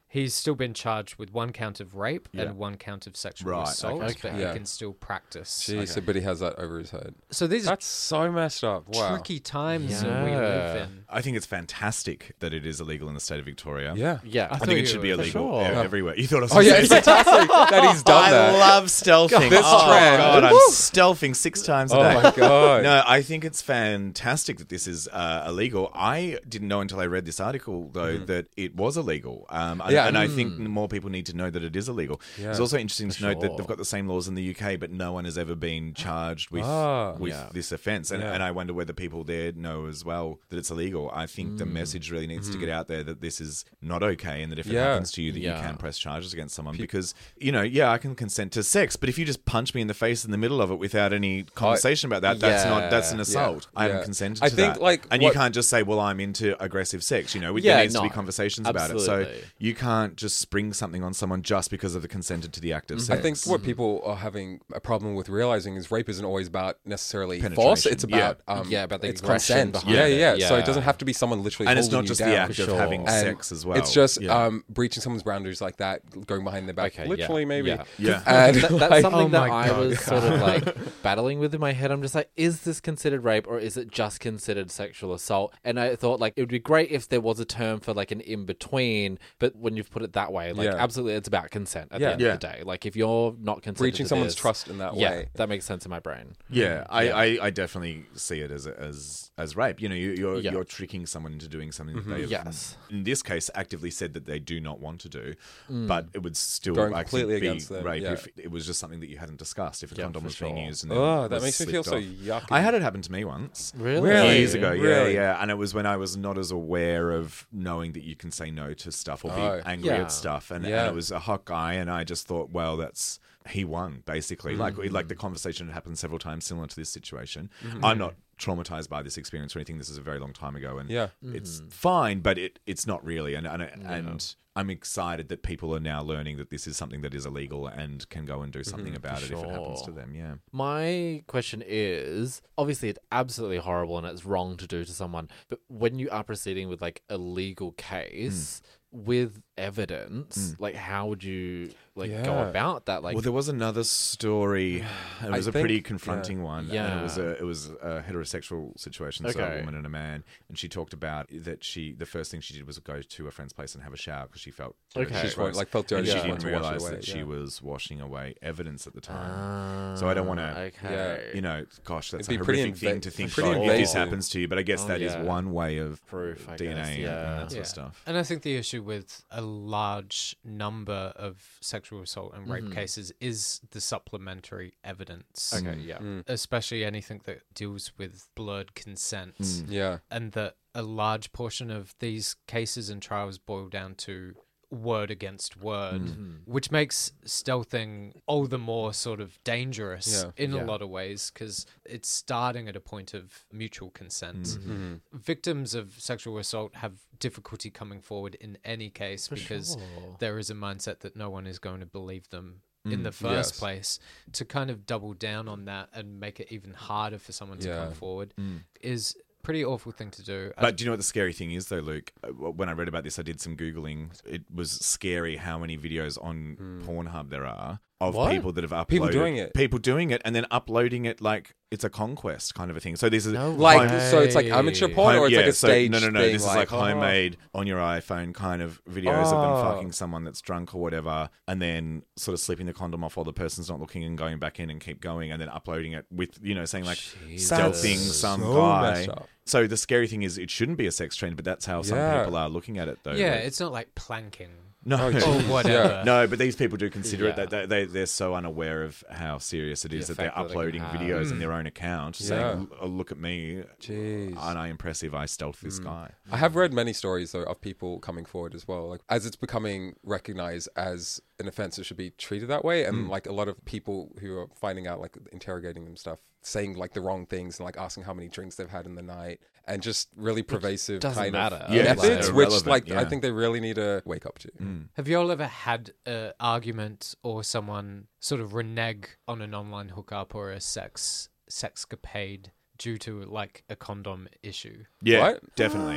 He's still been charged with one count of rape Yeah. and one count of sexual Right, assault, okay. but Yeah. he can still practice. Jeez, so- but he has that over his head. So these That's so messed up. are Wow. tricky times that we live Yeah. in. I think it's fantastic that it is illegal in the state of Victoria. Yeah. Yeah. I think it should be For illegal sure. e- everywhere. You thought I was Oh gonna yeah, say it's fantastic that he's done I that. love stealthing. This oh, trend. God, I'm Woo. stealthing six times a Oh day. my god. No, I think it's fantastic that this is uh, illegal. I didn't know until I read this article, though, that it was illegal. Um, and, Yeah. and I think more people need to know that it is illegal. Yeah. It's also interesting to note that sure. they've got the same laws in the U K, but no one has ever been charged with Ah. with Yeah. this offence. And, Yeah. and I wonder whether people there know as well that it's illegal. I think the message really needs to get out there that this is not okay, and that if it Yeah. happens to you, that Yeah. you can press charges against someone. Because, you know, yeah, I can consent to sex, but if you just punch me in the face in the middle of it without any conversation about that, that's not that's an Yeah. assault. I Yeah. haven't consented I to think, that. like, and you what- can't just say, well, I'm into aggressive sex. You know, Yeah, there needs to be no. conversations about it. So Absolutely. you can't just spring something on someone just because of the consented to the act of I sex. think what people are having a problem with realizing is rape isn't always about necessarily force. Penetration. It's about Yeah. um, Yeah, about the it's aggression consent. behind yeah, it. yeah, So Yeah. it doesn't have to be someone literally. and it's holding not you just down. the act of sure. having And sex as well. It's just Yeah. um, breaching someone's boundaries like that, going behind their back, Okay, yeah, literally maybe. yeah. Yeah. And That- that's like- something Oh that my I God. was sort of like battling with in my head. I'm just like, is this considered rape or is it just considered sexual assault? And I thought like it would be great if there was a term for like an in between, but when you've put it that way, like Yeah. absolutely, it's about consent at Yeah. the end Yeah. of the day. Like if you're not consenting breaching to someone's this- trust in that yeah, way. that makes sense in my brain. Yeah, I, Yeah. I, I definitely see it as as as rape. You know, you, you're Yeah. you're tricking someone into doing something Mm-hmm. that they've, Yes. in this case, actively said that they do not want to do, but it would still Going I completely think, be against them, rape yeah. if it was just something that you hadn't discussed. If a Yeah, condom for was being sure. used, and then Oh, that was makes me feel slipped so off. yucky. I had it happen to me once. Really? Really? Years ago, yeah, Really? yeah, and it was when I was not as aware of knowing that you can say no to stuff or be Oh. angry Yeah. at stuff, and, Yeah. and it was a hot guy, and I just thought, well, that's he won basically. Like like the conversation had happened several times, similar to this situation. I'm not traumatized by this experience or anything. This is a very long time ago, and Yeah. it's fine, but it it's not really, and and and. I'm excited that people are now learning that this is something that is illegal and can go and do something about it if it happens to sure. them. Yeah. My question is obviously it's absolutely horrible and it's wrong to do to someone, but when you are proceeding with like a legal case with evidence, like how would you like go Yeah. about that? Like Well, there was another story. It was I a pretty think- confronting one. And Yeah. it was a it was a heterosexual situation, so Okay. a woman and a man. And she talked about that she the first thing she did was go to a friend's place and have a shower because she felt Okay. dirty, She gross. like, felt dirty, And she she wanted didn't to wash it realize away, that she yeah. was washing away evidence at the time. Ah, So I don't want to. okay. You know, gosh, that's It'd a be pretty horrific thing inva- to think. pretty Oh, if this invasive. happens to you, but I guess Oh, that is yeah. one way of Proof, I D N A guess, and yeah. that sort Yeah. of stuff. And I think the issue with a large number of sexual assault and rape cases is the supplementary evidence. Okay, yeah. Especially anything that deals with blurred consent. Yeah. And that a large portion of these cases and trials boil down to word against word, which makes stealthing all the more sort of dangerous Yeah. in Yeah. a lot of ways because it's starting at a point of mutual consent. Mm-hmm. Victims of sexual assault have difficulty coming forward in any case because there is a mindset that no one is going to believe them in the first yes. place. To kind of double down on that and make it even harder for someone to Yeah. come forward is pretty awful thing to do. I- But do you know what the scary thing is, though, Luke? Uh, When I read about this, I did some Googling. It was scary how many videos on Pornhub there are of What? people that have uploaded. People doing it. People doing it and then uploading it like it's a conquest kind of a thing. So this is No Like, way. so it's like amateur porn, home- or it's yeah, like a so- stage No, no, no. thing, This is like oh. homemade on your iPhone kind of videos of them Oh. fucking someone that's drunk or whatever, and then sort of slipping the condom off while the person's not looking and going back in and keep going, and then uploading it with, you know, saying like stealthing some so guy. messed up. So the scary thing is it shouldn't be a sex trend, but that's how some Yeah. people are looking at it, though. yeah, Like- it's not like planking no, Oh, or geez. whatever. Yeah. no, but these people do consider it Yeah. that they, they they're so unaware of how serious it is The that they're effect that it can uploading have. videos in their own account, Yeah. saying, "Oh, look at me, Jeez. aren't I impressive? I stealthed this guy." I have read many stories though of people coming forward as well. Like as it's becoming recognized as an offense, it should be treated that way. And like a lot of people who are finding out, like interrogating them stuff, saying like the wrong things and like asking how many drinks they've had in the night, and just really pervasive doesn't kind matter. of Yeah, methods, it's which irrelevant, like I yeah. think they really need to wake up to. Have you all ever had an argument or someone sort of renege on an online hookup or a sex sexcapade due to like a condom issue? Yeah, What? definitely.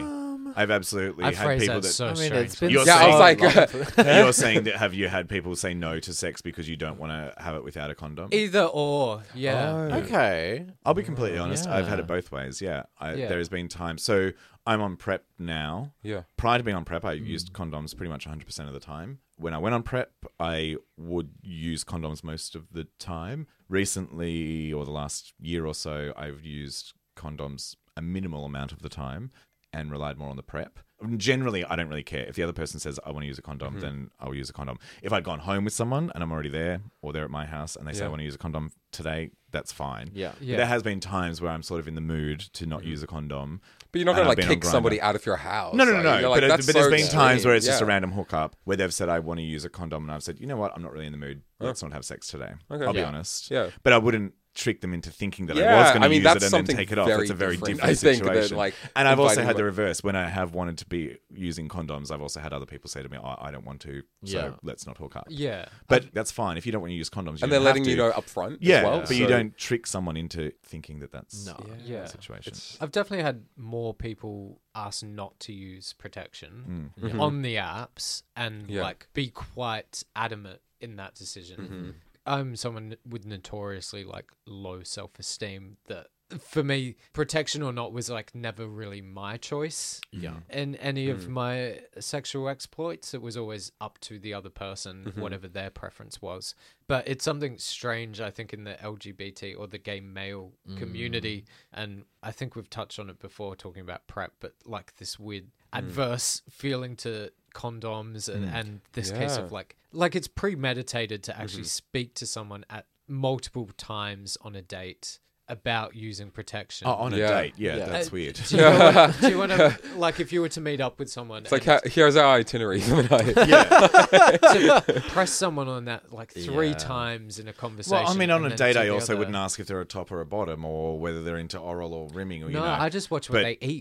condom? I've absolutely I had phrase people that that. so I mean, strange. it's been You're Yeah, I was saying- like, uh, You're saying that have you had people say no to sex because you don't want to have it without a condom? Either or, yeah. Okay. I'll be completely honest. I've had Yeah. it both ways. Yeah, I, Yeah. there has been times. So I'm on PrEP now. yeah. Prior to being on PrEP, I used condoms pretty much one hundred percent of the time. When I went on PrEP, I would use condoms most of the time. Recently, or the last year or so, I've used condoms a minimal amount of the time and relied more on the PrEP. Generally, I don't really care. If the other person says, I want to use a condom, Mm-hmm. then I'll use a condom. If I'd gone home with someone and I'm already there, or they're at my house and they say, Yeah. I want to use a condom today, that's fine. Yeah. But Yeah. there has been times where I'm sort of in the mood to not use a condom. But you're not And going I've to been like on kick somebody Grindr. out of your house. No, no, no, Like, no. you're like, but that's but there's so been times where it's extreme. just a Yeah. random hookup where they've said, I want to use a condom. And I've said, you know what? I'm not really in the mood. Let's not have sex today. Okay. I'll be Yeah. honest. Yeah. But I wouldn't trick them into thinking that I Yeah, was going to I mean, use that's it and then something take it off. very It's a very different, different I think, than, situation. like, and I've also inviting had the them- reverse. When I have wanted to be using condoms, I've also had other people say to me, oh, I don't want to, so Yeah. let's not hook up. Yeah. But that's fine. If you don't want to use condoms, you And don't they're have letting to. you know up front Yeah, as well. but you so- don't trick someone into thinking that that's No. Yeah. the situation. I've definitely had more people ask not to use protection Mm. Mhm. on the apps and Yeah. like be quite adamant in that decision. Mhm. I'm someone with notoriously like low self-esteem that for me, protection or not was like never really my choice. Yeah. In any Mm. of my sexual exploits, it was always up to the other person, Mm-hmm. whatever their preference was. But it's something strange, I think, in the L G B T or the gay male Mm. community. And I think we've touched on it before talking about PrEP, but like this weird Mm. adverse feeling to condoms and, and this case Yeah. of like, like it's premeditated to actually Mm-hmm. speak to someone at multiple times on a date about using protection. Oh, on a Yeah. date. Yeah, Yeah. that's Uh, weird. Do you, want, do you want to, like, if you were to meet up with someone, It's like, and ha- here's our itinerary for the night. yeah. to press someone on that like three Yeah. times in a conversation. Well, I mean, on and a then date, to I the also other- wouldn't ask if they're a top or a bottom, or whether they're into oral or rimming. Or, you No, know. I just watch what But- they eat.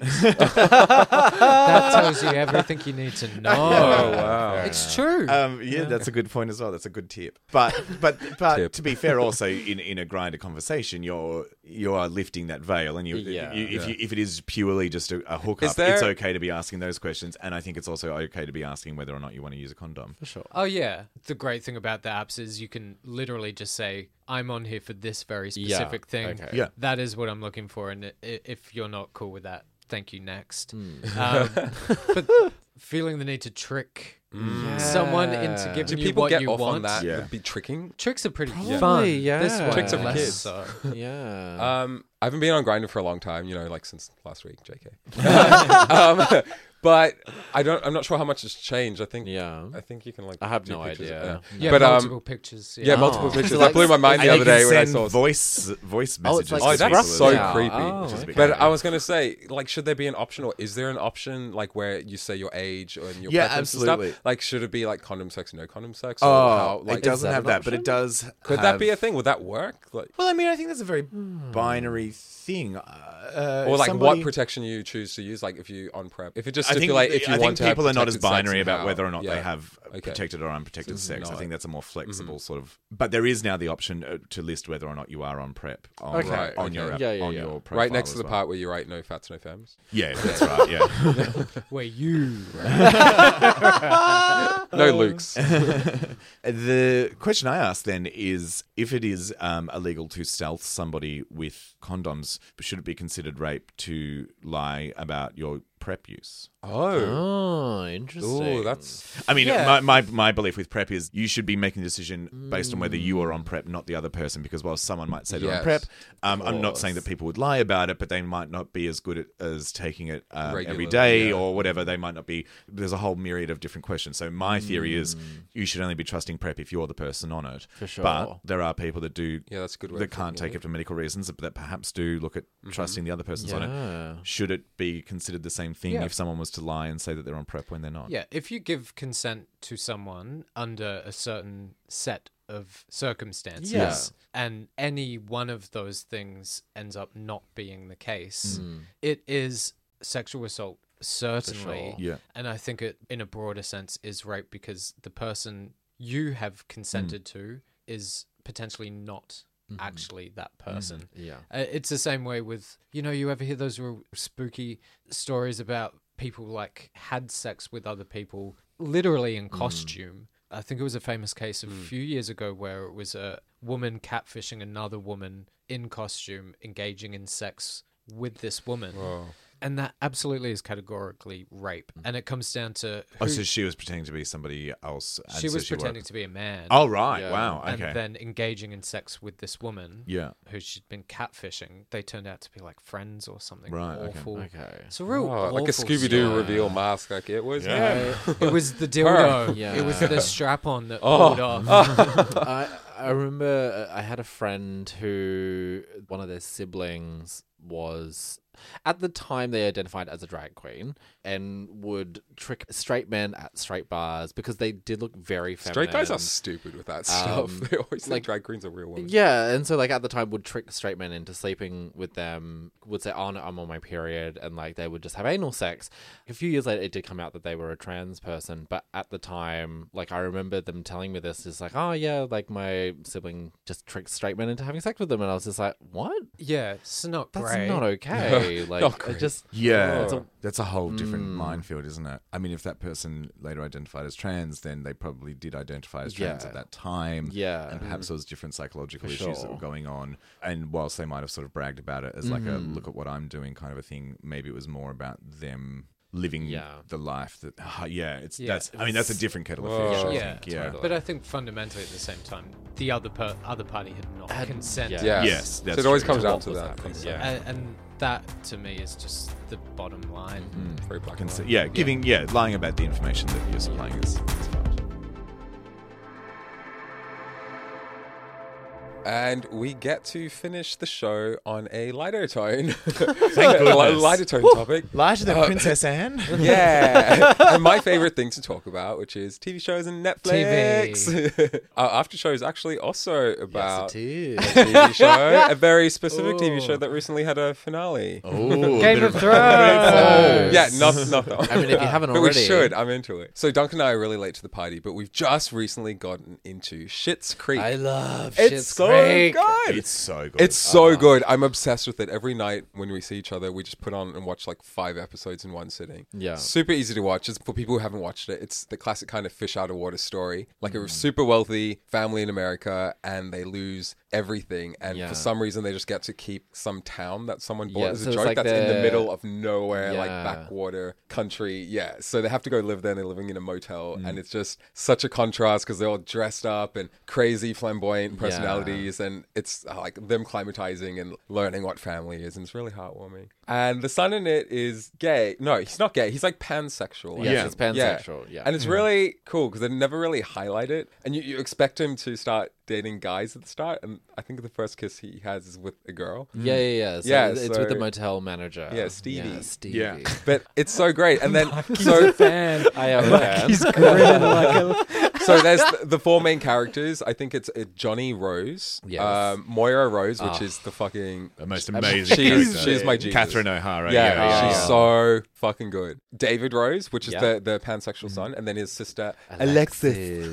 That tells you everything you need to know. Oh, wow. It's true. Um, yeah, that's a good point as well. That's a good tip. But but but Tip. to be fair, also in, in a Grindr conversation, you're you are lifting that veil, and you, Yeah. you if Yeah. you, if it is purely just a, a hookup, Is there- it's okay to be asking those questions, and I think it's also okay to be asking whether or not you want to use a condom. For sure. Oh yeah, the great thing about the apps is you can literally just say, "I'm on here for this very Yeah, specific thing. okay. Yeah. That is what I'm looking for." And i- if you're not cool with that, thank you. Next. Hmm. Um, but feeling the need to trick someone into giving Do you people what get you off want. on that? Yeah. Would be tricking. Tricks are pretty Probably, fun. yeah. This one, Tricks are for less kids. so. Yeah. Um, I haven't been on Grindr for a long time. You know, like since last week. J K. um, but I don't. I'm not sure how much has changed. I think. yeah. I think you can like. I have do no pictures. idea. Yeah, But, um, multiple pictures. Yeah, Oh. multiple Is pictures. it that like- blew my mind the And other you can day when I send saw. voice voice Oh, it's messages. like- to Oh, that's people so as Yeah. well. creepy. Oh, Which is a okay. bit But creepy. I was gonna say, like, should there be an option, or is there an option, like, where you say your age and your Yeah, preference and absolutely. stuff? Like, should it be like condom sex, no condom sex? Or Oh, how, like, it doesn't that have an that, but it option? does. Could have- that be a thing? Would that work? Like, Well, I mean, I think that's a very binary thing. Uh, or like somebody- what protection you choose to use? Like, if you on prep, if it just I think, stipulate if you I want think to people have are not as protected sex binary and about how- whether or not yeah. they have Okay. protected or unprotected So sex. I no. think that's a more flexible sort of. But there is now the option uh, to list whether or not you are on prep on, Okay, right, on okay. your app- Yeah, yeah, on yeah. your profile Right next to as the well. part where you write no fats, no femmes. Yeah, that's right. Yeah. Where you. No Lukes. The question I ask then is, if it is um, illegal to stealth somebody with condoms, should it be considered rape to lie about your PrEP use? Oh. Oh, interesting. Oh, that's I mean, Yeah. my, my my belief with PrEP is you should be making a decision based on whether you are on PrEP, not the other person. Because while someone might say they're Yes, on PrEP, um, of I'm not course. saying that people would lie about it, but they might not be as good at, as taking it um, every Regularly, day yeah. or whatever. They might not be. There's a whole myriad of different questions. So my theory is you should only be trusting PrEP if you're the person on it. For sure. But there are people that do yeah, that's a good way that of can't thinking take of it for medical reasons, but that perhaps do look at trusting the other person's on it. Yeah. Should it be considered the same thing Yeah. if someone was to lie and say that they're on PrEP when they're not? Yeah, if you give consent to someone under a certain set of circumstances, Yeah. and any one of those things ends up not being the case, Mm. it is sexual assault, certainly. sure. Yeah. And I think it, in a broader sense, is rape because the person you have consented to is potentially not actually that person. Yeah. Uh, it's the same way with, you know, you ever hear those real spooky stories about people like had sex with other people literally in costume. I think it was a famous case a few years ago where it was a woman catfishing another woman in costume, engaging in sex with this woman. Whoa. And that absolutely is categorically rape. And it comes down to who, Oh, so she was pretending to be somebody else. And she so was she pretending worked- to be a man. Oh, right. Yeah. Wow. And Okay. then engaging in sex with this woman Yeah. who she'd been catfishing. They turned out to be like friends or something Right, okay. awful. Okay. It's a real Oh, like a awful Scooby Doo story. reveal mask, like it was. Yeah. It was the dildo. Yeah. It was the strap-on that Oh. pulled off. I I remember uh, I had a friend who one of their siblings was at the time they identified as a drag queen and would trick straight men at straight bars because they did look very feminine. Straight guys are stupid with that stuff. Um, They always think like- drag queens are real women. Yeah, and so like at the time would trick straight men into sleeping with them, would say, oh no, I'm on my period, and like they would just have anal sex. A few years later it did come out that they were a trans person, but at the time, like I remember them telling me this, is like, oh yeah, like my sibling just tricked straight men into having sex with them, and I was just like, what? Yeah, it's not That's great. not okay. Like Not it great. just Yeah, Oh. that's a whole different Mm. minefield, isn't it? I mean, if that person later identified as trans, then they probably did identify as trans Yeah. at that time. Yeah. And perhaps there was different psychological For issues that sure. were going on. And whilst they might have sort of bragged about it as like a Mhm. look at what I'm doing kind of a thing, maybe it was more about them living Yeah. the life that, uh, yeah, it's, Yeah. that's, I mean, that's a different kettle of Whoa. fish, I Yeah, think. Yeah. totally. But I think fundamentally at the same time, the other per- other party had not Had- consented. yeah. Yes. Yes, so that's it always true. comes To down what to was that. happening, consent. yeah. And, and that to me is just the bottom line. Mm. Very black and Conse- white. yeah, giving, yeah, lying about the information that you're supplying is, is fine. And we get to finish the show on a lighter tone. Thank A goodness. lighter tone topic. Lighter than Uh, Princess Anne? Yeah. And my favorite thing to talk about, which is T V shows and Netflix. Our after show is actually also about is. a T V show, a very specific T V show that recently had a finale. Oh, Game of Thrones. Yeah, not, not that one. I mean, if you haven't But already, we should. I'm into it. So Duncan and I are really late to the party, but we've just recently gotten into Schitt's Creek. I love it's Schitt's so Creek. good. It's so good. It's so good. I'm obsessed with it. Every night when we see each other, we just put on and watch like five episodes in one sitting. Yeah. Super easy to watch. Just for people who haven't watched it, it's the classic kind of fish out of water story. Like a super wealthy family in America and they lose everything. And Yeah. for some reason, they just get to keep some town that someone bought Yeah, as so a it's joke like that's in the the- middle of nowhere, like Yeah. backwater country. Yeah. So they have to go live there and they're living in a motel. And it's just such a contrast because they're all dressed up and crazy, flamboyant personalities. And it's uh, like them climatizing and learning what family is. And it's really heartwarming. And the son in it is gay. No, he's not gay. He's like pansexual. Yes, Yeah. it's pansexual. Yeah. And it's really cool because they never really highlight it. And you, you expect him to start dating guys at the start. And I think the first kiss he has is with a girl. Yeah, yeah, yeah. So Yeah, it's with the so- motel manager. Yeah, Stevie. Yeah, Stevie. Yeah. But it's so great. And then so fan. I am a fan. He's grinning like a... so there's the, the four main characters. I think it's uh, Johnny Rose, Yes. um, Moira Rose, which Ah. is the fucking the most amazing She's character. she's my Jesus. Catherine O'Hara. Yeah, Yeah, yeah, she's yeah. so fucking good. David Rose, which is Yeah. the, the pansexual son, and then his sister Alexis.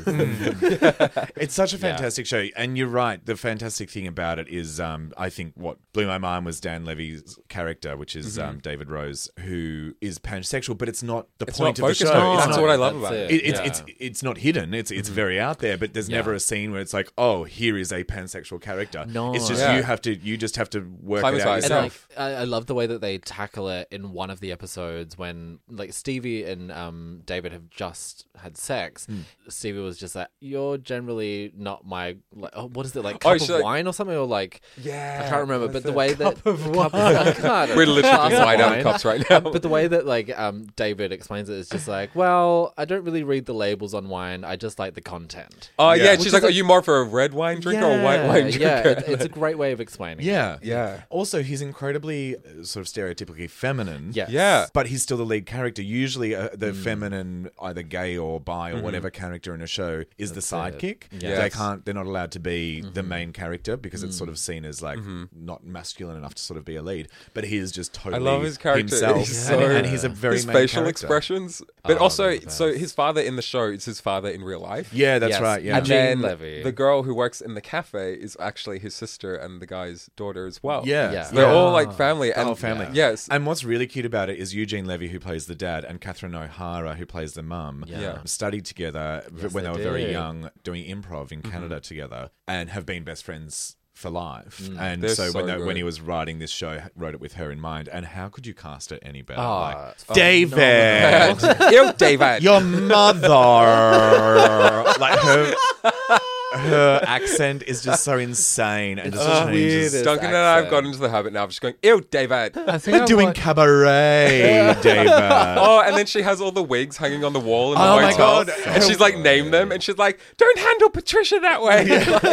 It's such a fantastic show, and you're right. The fantastic thing about it is, um, I think what blew my mind was Dan Levy's character, which is um, David Rose, who is pansexual, but it's not the It's point not of the focused show. on it. It's That's not- what I love That's about it. it. It, it's Yeah. it's it's not hidden. It's it's very out there, but there's Yeah. never a scene where it's like, oh, here is a pansexual character. No. It's just Yeah. you have to you just have to work it Climatize. out And yourself. like, I, I love the way that they tackle it in one of the episodes when, like, Stevie and um, David have just had sex. Hmm. Stevie was just like, "You're generally not my like, oh, what is it like Oh, cup she's of like- wine or something or like Yeah, I can't remember." what But is the it? way that Cup of cup wine. I can't- We're literally glass drinking of wine out of wine. cups right now. But the way that like um, David explains it is just like, well, I don't really read the labels on wine. I just like the content. Oh yeah, Yeah. and Which she's is like, like- "Are you more for a red wine drinker or a white wine drinker?" Yeah, it, it's a great way of explaining. it. Yeah, Yeah. Also, he's incredibly uh, sort of stereotypically feminine. Yes. Yeah. But he's still the lead character. Usually, uh, the feminine, either gay or bi or whatever character in a show is That's the it. sidekick. Yes. They can't. They're not allowed to be the main character because it's sort of seen as like not masculine enough to sort of be a lead. But he is just I totally love his character. himself, He's and, so- and he's a very his main facial character. expressions, but Oh, also they're the so best. his father in the show is his father in real life. Yeah, that's Yes. right. Yeah. And Jean then Levy. the girl who works in the cafe is actually his sister and the guy's daughter as well. Yeah. Yeah. So they're all Yeah. like family. The and whole family. Yes. And what's really cute about it is Hugh Eugene Levy, who plays the dad, and Catherine O'Hara, who plays the mum, Yeah. Yeah. studied together Yes, when they, they were very did. young, doing improv in Canada together, and have been best friends for life. Mm. And They're so, so when, they, when good. he was writing this show, wrote it with her in mind. And how could you cast it any better? Oh, like, it's David, Ew, David. your mother, like her. Her accent is just so insane and just so changes. weird. Duncan and I have accent. gotten into the habit now of just going, ew, David. I think We're I doing wa- cabaret, David. Oh, and then she has all the wigs hanging on the wall in the Oh my hotel. God. And she's like, name them. And she's like, don't handle Patricia that way.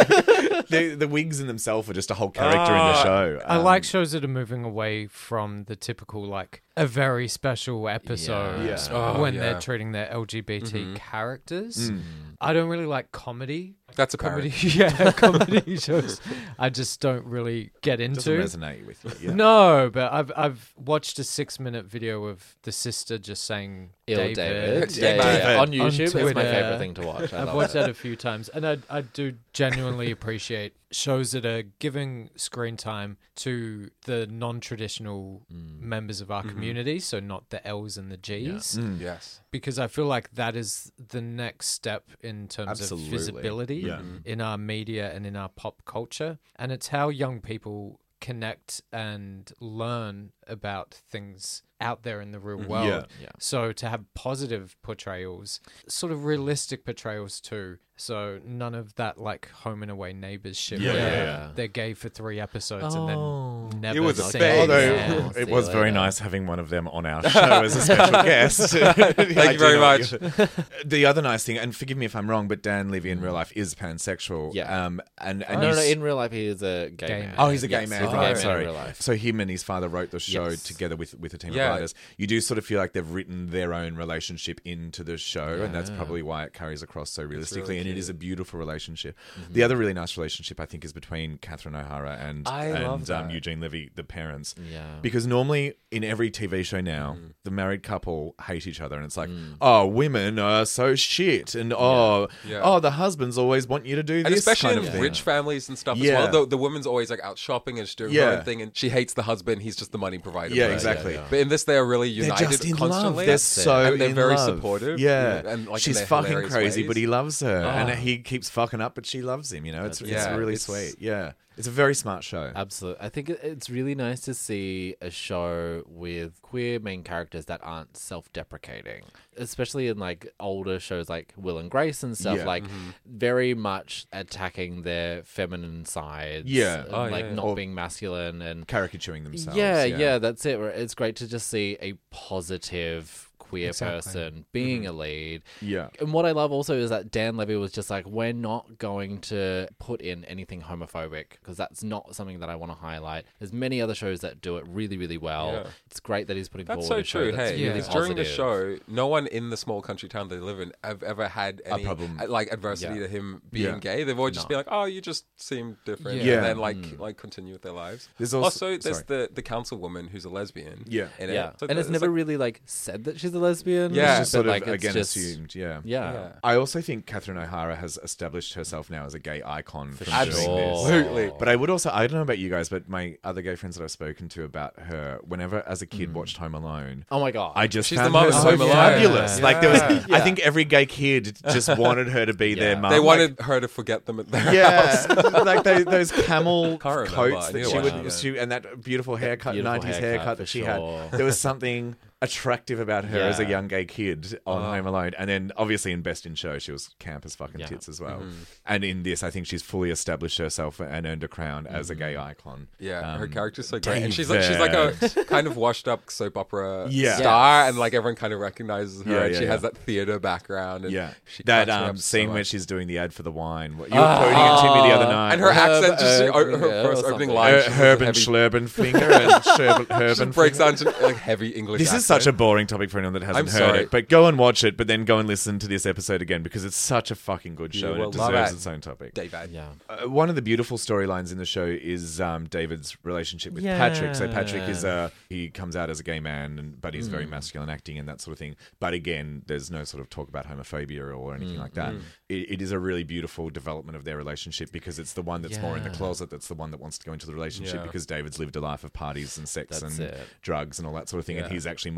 the, the wigs in themselves are just a whole character in the show. I Um, like shows that are moving away from the typical, like, a very special episode Yeah. Oh, when yeah. they're treating their L G B T characters. Mm. I don't really like comedy. That's Comedy, apparent. yeah, comedy shows. I just don't really get doesn't into. resonate with you. Yeah. No, but I've I've watched a six minute video of the sister just saying Ill David. David. Yeah, Yeah, yeah, David. yeah. On On YouTube, it's my Twitter. favorite thing to watch. I I've love watched it. that a few times, and I I do genuinely appreciate shows that are giving screen time to the non-traditional members of our community, so not the L's and the G's, Mm. Yes. because I feel like that is the next step in terms Absolutely. of visibility Yeah. in our media and in our pop culture, and it's how young people connect and learn about things out there in the real world. Yeah. Yeah. So to have positive portrayals, sort of realistic portrayals too. So none of that like home and away neighbors shit Yeah, where yeah, yeah. they're gay for three episodes and Oh. then never It was a seen phase. Although again. Yeah. it See was you very later. nice having one of them on our show as a special guest. Thank you very much. The other nice thing, and forgive me if I'm wrong, but Dan Levy in real life is pansexual. Yeah. Um, and, and no, you no, s- in real life, he is a gay, Gay man. man. Oh, he's a gay Yes, man. he's a Oh, gay man sorry. in real life. So him and his father wrote the show Yes. together with with a team Yeah. of writers. You do sort of feel like they've written their own relationship into the show, and that's probably why it carries across so realistically. and it is a beautiful relationship. The other really nice relationship, I think, is between Catherine O'Hara and I and love um, that. Eugene Levy, the parents. Yeah. Because normally in every T V show now, the married couple hate each other, and it's like, Mm. oh, women are so shit, and oh, Yeah. oh, the husbands always want you to do And this especially kind in of thing. rich families and stuff Yeah. as well. The, the woman's always like out shopping and she's doing her Yeah. own thing, and she hates the husband. He's just the money provider. Yeah, for her. exactly. But in this, they are really They're united just in constantly. love. They're so and they're in very love. supportive. Yeah, and like in she's their fucking hilarious crazy, ways. but he loves her, and Oh. he keeps fucking up, but she loves him. You know, it's That's it's right. really It's- sweet. Yeah, it's a very smart show. Absolutely. I think it- it's really nice to see a show with queer main characters that aren't self-deprecating, especially in like older shows like Will and Grace and stuff, Yeah. like very much attacking their feminine sides. Yeah. and, Oh, like yeah. not Or- being masculine and Caricaturing themselves. yeah, yeah, that's it. It's great to just see a positive queer Exactly. person being a lead. yeah. And what I love also is that Dan Levy was just like, we're not going to put in anything homophobic because that's not something that I want to highlight. There's many other shows that do it really, really well. Yeah. It's great that he's putting That's forward so a show true. that's Hey, Yeah. really because during the positive. show, no one in the small country town they live in have ever had any problem. uh, like adversity Yeah. to him being Yeah. gay. They've always just No. been like, "Oh, you just seem different," Yeah. and then like Mm. like continue with their lives. There's also, also- there's sorry. the the councilwoman who's a lesbian. Yeah. in it. Yeah, So and it's there's, never like, really like said that she's a lesbian. Yeah. It's just but, sort of like, it's again just- assumed. Yeah. Yeah. Yeah. I also think Catherine O'Hara has established herself now as a gay icon from sure. doing this. Absolutely. But I would also, I don't know about you guys, but my other gay friends that I've spoken to about her, whenever as a kid watched Home Alone, Oh my god. I just She's the found mum her in so Home Alone. fabulous. Yeah. Like there was, Yeah. I think every gay kid just wanted her to be their Yeah. mum. They Like, wanted her to forget them at their yeah, house. like those, those camel Can't remember. coats I that need to she watch would, it. she, and that beautiful haircut, beautiful nineties haircut, haircut for that she sure. had. There was something attractive about her as a Yeah. young gay kid on Oh. Home Alone, and then obviously in Best in Show, she was camp as fucking Yeah. tits as well. Mm-hmm. And in this, I think she's fully established herself and earned a crown as a gay icon. Yeah, her Um, character's so great, and she's like she's like a kind of washed up soap opera Yeah. star, Yes. and like everyone kind of recognizes her, Yeah, and yeah, she has yeah. that theater background. And Yeah, she that cracks me um, up so scene where much. she's doing the ad for the wine. You were quoting it to me the other night. and her Herb, accent, just Herb, her, her yeah, first or opening something. line, Uh, she's just Herb and heavy- Schlurben finger and Sherb- Herb just and breaks finger. down to like heavy English. This is accent. such a boring topic for anyone that hasn't I'm heard sorry. it. But go and watch it, but then go and listen to this episode again because it's such a fucking good show You and will it love deserves it. its own topic. David. Yeah. Uh, one of the beautiful storylines in the show is um, David's relationship with Patrick. So Patrick is uh, he comes out as a gay man, and, but he's very masculine acting and that sort of thing. But again, there's no sort of talk about homophobia or anything like that. It, it is a really beautiful development of their relationship because it's the one that's more in the Yeah. closet that's the one that wants to go into the relationship Yeah. because David's lived a life of parties and sex That's and it. drugs and all that sort of thing, and Yeah. he's actually more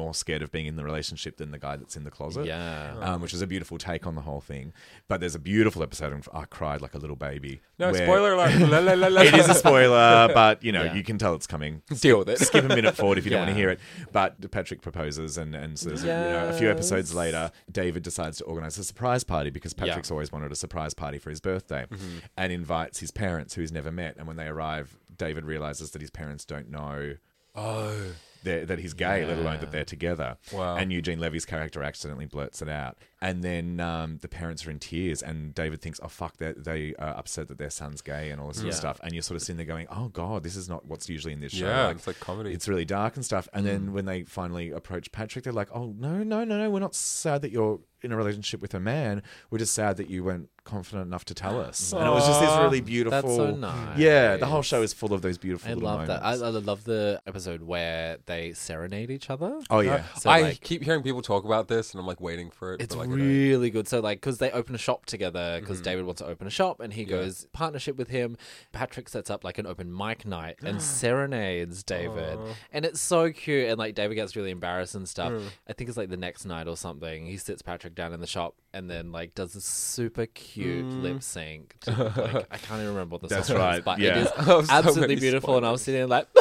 more scared of being in the relationship than the guy that's in the closet. Yeah. Um, which is a beautiful take on the whole thing. But there's a beautiful episode, and I cried like a little baby. No, where- spoiler alert. La, la, la, la. It is a spoiler, but, you know, Yeah. you can tell it's coming. Deal with it. Skip a minute forward if you don't want Yeah. to hear it. But Patrick proposes, and, and so there's a, you know, a few episodes later, David decides to organise a surprise party because Patrick's always wanted a surprise party for his birthday Mm-hmm. and invites his parents, who he's never met. And when they arrive, David realises that his parents don't know Oh. they're- that he's gay, let alone that they're together. Wow. And Eugene Levy's character accidentally blurts it out. And then um, the parents are in tears, and David thinks, oh, fuck, they they are upset that their son's gay and all this sort of Yeah. stuff. And you're sort of sitting there going, oh, God, this is not what's usually in this show. Yeah, it's like comedy. It's really dark and stuff. And then when they finally approach Patrick, they're like, oh, no, no, no, no, we're not sad that you're in a relationship with a man. We're just sad that you weren't confident enough to tell us. And it was just this really beautiful... That's so nice. Yeah, the whole show is full of those beautiful I little love that. I, moments. I love the episode where they serenade each other. Oh, yeah. So, I like, keep hearing people talk about this, and I'm like waiting for it. It's but, like, I don't- really good. So, like, because they open a shop together, because Mm-hmm. David wants to open a shop, and he Yeah. goes partnership with him. Patrick sets up like an open mic night and serenades David, and it's so cute. And like David gets really embarrassed and stuff. Mm. I think it's like the next night or something. He sits Patrick down in the shop and then like does this super cute lip sync. To, like, I can't even remember what the Mm. That's song right, is, but yeah. it is Oh, so absolutely many beautiful. And I was spoilers. sitting there like,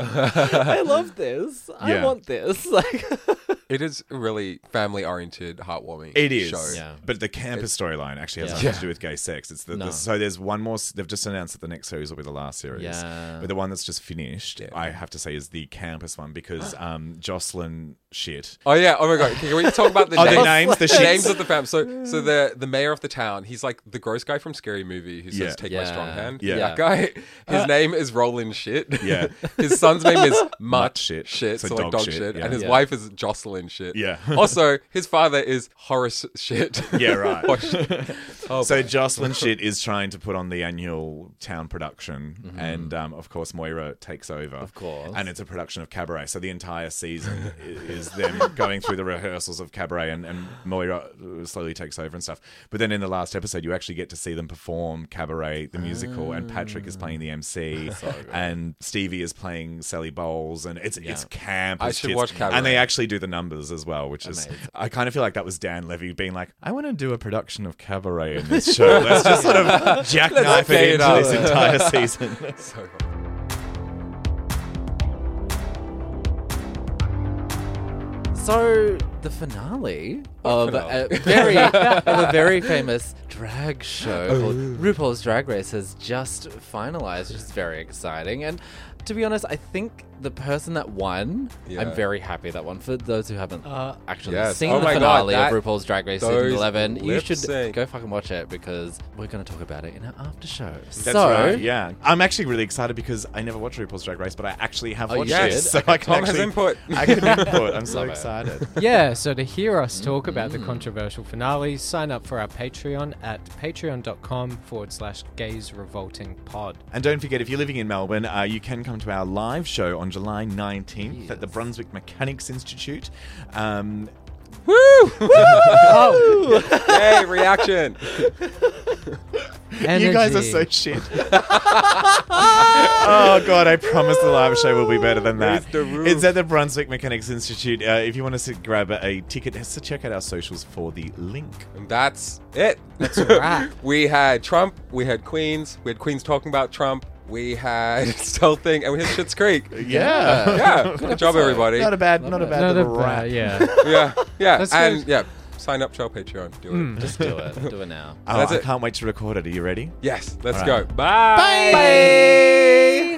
I love this. I Yeah. want this. Like. It is a really family-oriented, heartwarming It is, show. Yeah. but the campus storyline actually has Yeah. nothing to do with gay sex. It's the, No. the so there's one more. s- They've just announced that the next series will be the last series. Yeah. But the one that's just finished, I have to say, is the campus one because um, Jocelyn shit. Oh yeah! Oh my god! Can we talk about the Oh, the names? names, the the shits. names of the fam. So, so the the mayor of the town. He's like the gross guy from Scary Movie who says, Yeah. "Take my Yeah. strong hand." Yeah. that guy. His name is Roland Shit. Yeah. His son's name is Mutt Mutt Shit. Shit. So So, like dog dog shit, shit. yeah. And his Yeah. wife is Jocelyn Shit. Yeah. Also, his father is Horace Shit. Yeah, right. Or shit. Oh, So Jocelyn shit is trying to put on the annual town production, and um, of course Moira takes over. Of course. and it's a production of Cabaret. So the entire season i- is them going through the rehearsals of Cabaret, and, and Moira slowly takes over and stuff. But then in the last episode, you actually get to see them perform Cabaret, the musical, and Patrick is playing the M C, and Stevie is playing Sally Bowles, and it's it's camp. I as should tits. watch Cabaret. And they actually do the numbers as well, which is Amazing. I kind of feel like that was Dan Levy being like, I want to do a production of Cabaret in this show. Let's just sort of jackknife gay it it into up. this entire season. So funny. So the finale of finale? a very of a very famous drag show called RuPaul's Drag Race has just finalized, which is very exciting. And to be honest, I think the person that won, Yeah. I'm very happy that won. For those who haven't Uh, actually yes. seen Oh the my God, finale that- of RuPaul's Drag Race season those eleven, you lip should sync. go fucking watch it because we're going to talk about it in our after show. That's so, right, yeah. I'm actually really excited because I never watched RuPaul's Drag Race, but I actually have Oh, watched you it. did? So Okay. I can Tom has actually, input. I can input. I'm so Love it. excited. Yeah, so to hear us talk about the controversial finale, sign up for our Patreon at patreon.com forward slash gays revolting pod. And don't forget, if you're living in Melbourne, uh, you can come to our live show on July nineteenth at the Brunswick Mechanics Institute. Um, Woo! Yay! Reaction. You guys are so Energy. shit. Oh, God, I promise the live show will be better than that. Raise the roof. It's at the Brunswick Mechanics Institute. Uh, if you want to grab a, a ticket, so check out our socials for the link. And that's it. That's a wrap. We had Trump, we had Queens, we had Queens talking about Trump, we had Stealthing, and we had Schitt's Creek. Yeah. Yeah, good job, everybody. Not a bad, not a bad Not a little bad, wrap. yeah. Yeah, yeah, That's and good. yeah, sign up to our Patreon. Do it. just do it. Do it now. Oh, That's I it. can't wait to record it. Are you ready? Yes, let's All go. right. Bye. Bye.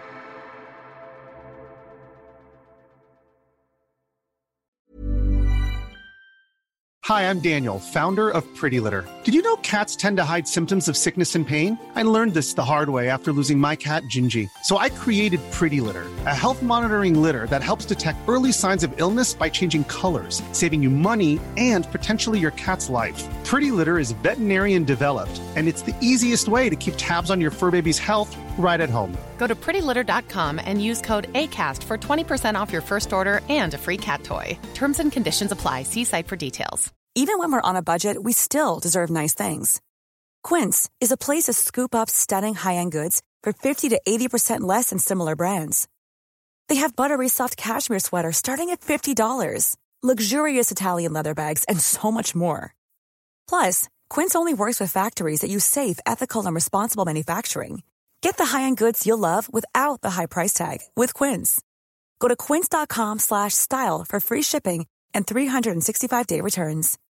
Hi, I'm Daniel, founder of Pretty Litter. Did you know cats tend to hide symptoms of sickness and pain? I learned this the hard way after losing my cat, Gingy. So I created Pretty Litter, a health monitoring litter that helps detect early signs of illness by changing colors, saving you money and potentially your cat's life. Pretty Litter is veterinarian developed, and it's the easiest way to keep tabs on your fur baby's health right at home. Go to pretty litter dot com and use code ACAST for twenty percent off your first order and a free cat toy. Terms and conditions apply. See site for details. Even when we're on a budget, we still deserve nice things. Quince is a place to scoop up stunning high-end goods for fifty to eighty percent less than similar brands. They have buttery soft cashmere sweaters starting at fifty dollars, luxurious Italian leather bags, and so much more. Plus, Quince only works with factories that use safe, ethical, and responsible manufacturing. Get the high-end goods you'll love without the high price tag with Quince. Go to quince.com slash style for free shipping and three sixty-five day returns.